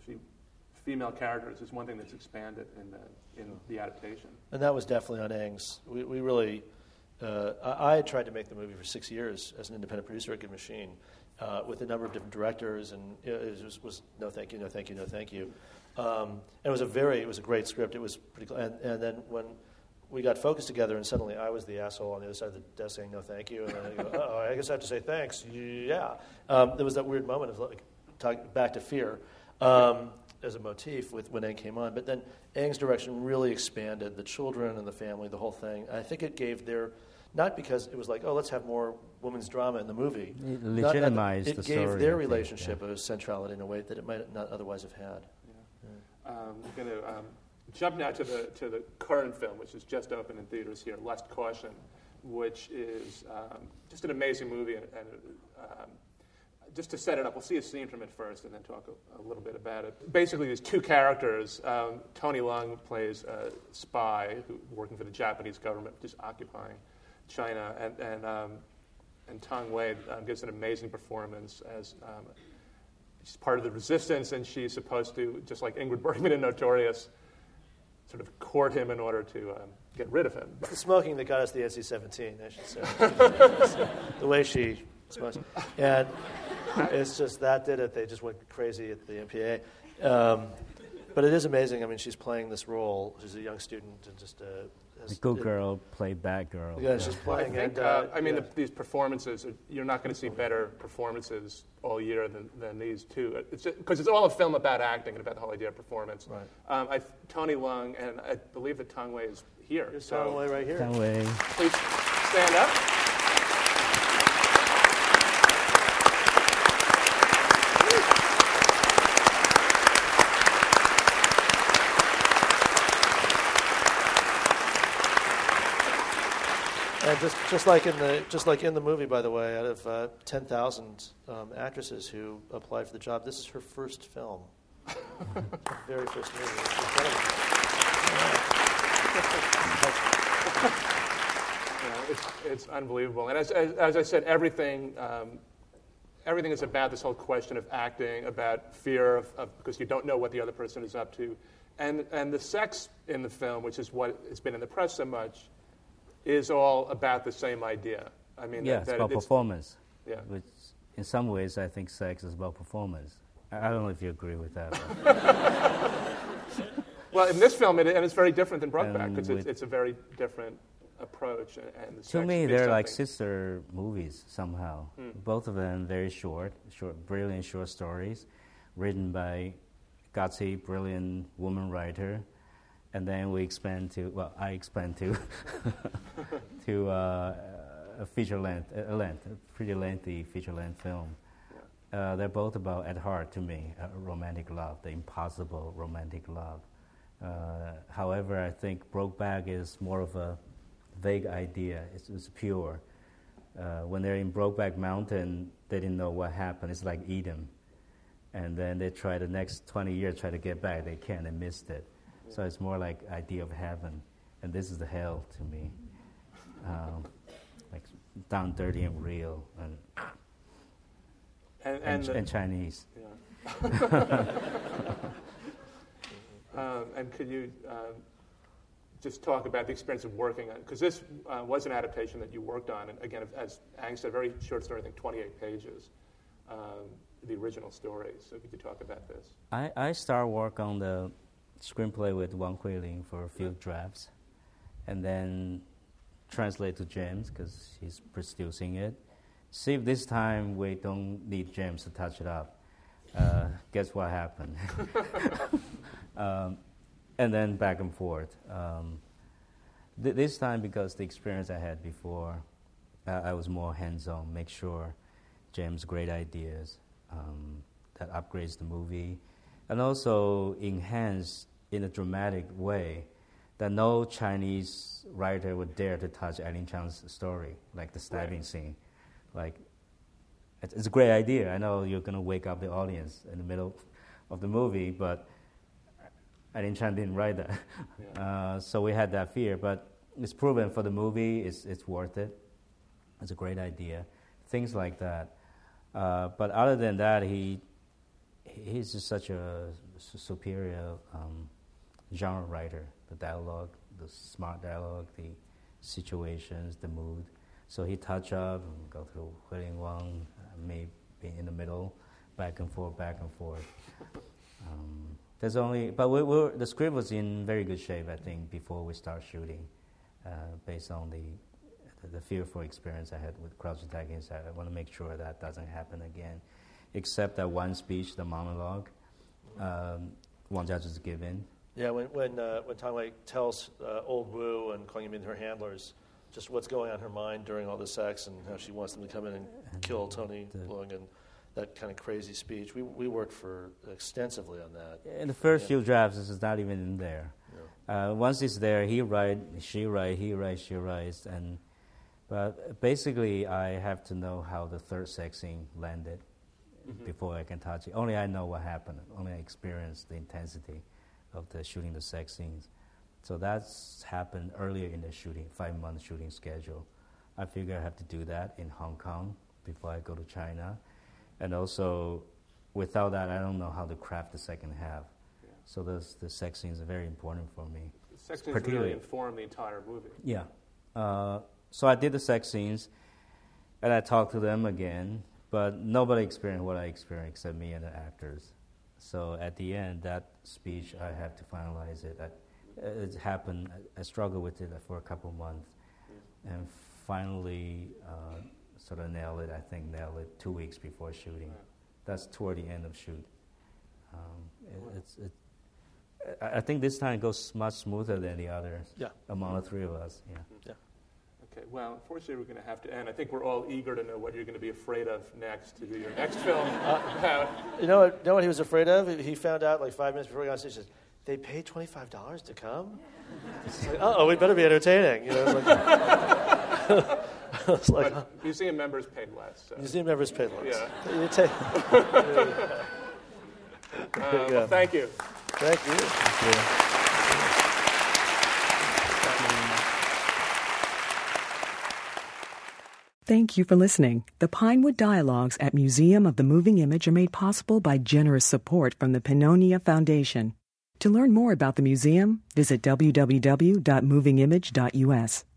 especially female characters, is one thing that's expanded in the in the adaptation. And that was definitely on Aang's. We, we really, uh, I, I had tried to make the movie for six years as an independent producer at Good Machine, uh, with a number of different directors, and it was, was no thank you, no thank you, no thank you. Um, and it was a very, it was a great script. It was pretty, cl- and, and then when we got focused together, and suddenly I was the asshole on the other side of the desk saying no thank you, and then I go, oh, I guess I have to say thanks. Yeah, um, there was that weird moment of like talk, back to fear. Um, as a motif with when Aang came on. But then Aang's direction really expanded the children and the family, the whole thing. And I think it gave their, not because it was like, oh, let's have more women's drama in the movie. It legitimized not, the it story. It gave their think, relationship yeah. a centrality in a way that it might not otherwise have had. Yeah. Yeah. Um, we're going to um, jump now to the to the current film, which is just opened in theaters here, Lust, Caution, which is um, just an amazing movie. And, and um, just to set it up, we'll see a scene from it first and then talk a, a little bit about it. Basically, there's two characters. Um, Tony Leung plays a spy who, working for the Japanese government, just occupying China. And and, um, and Tong Wei um, gives an amazing performance as um, she's part of the resistance, and she's supposed to, just like Ingrid Bergman in Notorious, sort of court him in order to um, get rid of him. It's the smoking that got us the N C seventeen, I should say. The way she smokes. And it's just that did it. They just went crazy at the M P A. Um, but it is amazing. I mean, she's playing this role. She's a young student and just a... The good girl played bad girl. Yeah, she's playing. I think, and, uh, uh, I mean, yeah. the, these performances, are, you're not going to see better performances all year than, than these two. It's because it's all a film about acting and about the whole idea of performance. Right. Um, I, Tony Leung, and I believe that Tong Wei is here. Here's so Tong Wei right here. Tong Wei. Please stand up. And just, just like in the just like in the movie, by the way, out of uh, ten thousand um, actresses who applied for the job, this is her first film, very first movie. It's incredible. Yeah, it's, it's unbelievable. And as, as, as I said, everything um, everything is about this whole question of acting, about fear of, of because you don't know what the other person is up to, and and the sex in the film, which is what has been in the press so much, is all about the same idea. I mean, yeah, that, it's that about it's, performance. Yeah. Which, in some ways, I think sex is about performance. I, I don't know if you agree with that. Well, in this film, it, and it's very different than Brokeback because it's, with- it's a very different approach. And, and the To sex me, is they're like something- sister movies somehow. Hmm. Both of them very short, short, brilliant short stories, written by gutsy, brilliant woman writer, and then we expand to well, I expand to to uh, a feature length, a length, a pretty lengthy feature length film. Yeah. Uh, they're both about, at heart, to me, a romantic love, the impossible romantic love. Uh, however, I think Brokeback is more of a vague idea. It's, it's pure. Uh, when they're in Brokeback Mountain, they didn't know what happened. It's like Eden. And then they try the next twenty years, try to get back. They can't. They missed it. Yeah. So it's more like idea of heaven. And this is the hell to me. Um, like down, dirty, and real. And, and, and, and, the, and Chinese. Yeah. um, and could you um, just talk about the experience of working on, because this uh, was an adaptation that you worked on, and again, as Aang said, a very short story, I think twenty-eight pages, um, the original story. So could you talk about this? I, I started work on the screenplay with Wang Huiling for a few drafts, and then translate to James because he's producing it. See if this time we don't need James to touch it up. Uh, guess what happened? um, and then back and forth. Um, th- this time, because the experience I had before, uh, I was more hands-on, make sure James' great ideas um, that upgrades the movie, and also enhance in a dramatic way that no Chinese writer would dare to touch Eileen Chang's story, like the stabbing right. scene. Like, it's, it's a great idea. I know you're going to wake up the audience in the middle of the movie, but Eileen Chang didn't write that. Yeah. Uh, so we had that fear, but it's proven for the movie, it's, it's worth it. It's a great idea. Things like that. Uh, but other than that, he he's just such a superior um, genre writer. The dialogue, the smart dialogue, the situations, the mood. So he touch up and go through Huilin Wang, uh, me being in the middle, back and forth, back and forth. Um, there's only, but we we're, the script was in very good shape, I think, before we start shooting, uh, based on the, the the fearful experience I had with Crouching Tiger Inside. I want to make sure that doesn't happen again, except that one speech, the monologue, um, Wang Jiazhi's given. Yeah, when when uh, when Tang Wei tells uh, Old Wu and Kuang Yimin, her handlers, just what's going on in her mind during all the sex and how she wants them to come in and, and kill Tony Leung, and that kind of crazy speech. We we worked for extensively on that. In the first yeah. few drafts, this is not even in there. Yeah. Uh, once it's there, he write, she write, he writes, she writes, and but basically I have to know how the third sex scene landed mm-hmm. before I can touch it. Only I know what happened. Only I experienced the intensity of the shooting the sex scenes. So that's happened earlier in the shooting, five-month shooting schedule. I figure I have to do that in Hong Kong before I go to China. And also, without that, I don't know how to craft the second half. Yeah. So this, the sex scenes are very important for me. The sex scenes really inform the entire movie. Yeah. Uh, so I did the sex scenes, and I talked to them again, but nobody experienced what I experienced except me and the actors. So at the end, that speech, I have to finalize it. I, it happened, I, I struggled with it for a couple of months. Yeah. And finally, uh, sort of nailed it, I think nailed it two weeks before shooting. Yeah. That's toward the end of shoot. Um, it, wow. it's, it, I, I think this time it goes much smoother than the others yeah. among the three of us. Yeah. yeah. Okay, well, unfortunately, we're going to have to end. I think we're all eager to know what you're going to be afraid of next to do your next film. Uh, you know what, you know what he was afraid of? He found out like five minutes before he got on stage, he says, they paid twenty-five dollars to come? It's like, uh-oh, we better be entertaining. You know, it's like, it's like, but museum members paid less. So. Museum members paid less. Yeah. You take, uh, well, thank you. Thank you. Thank you. Thank you for listening. The Pinewood Dialogues at Museum of the Moving Image are made possible by generous support from the Pannonia Foundation. To learn more about the museum, visit w w w dot moving image dot u s.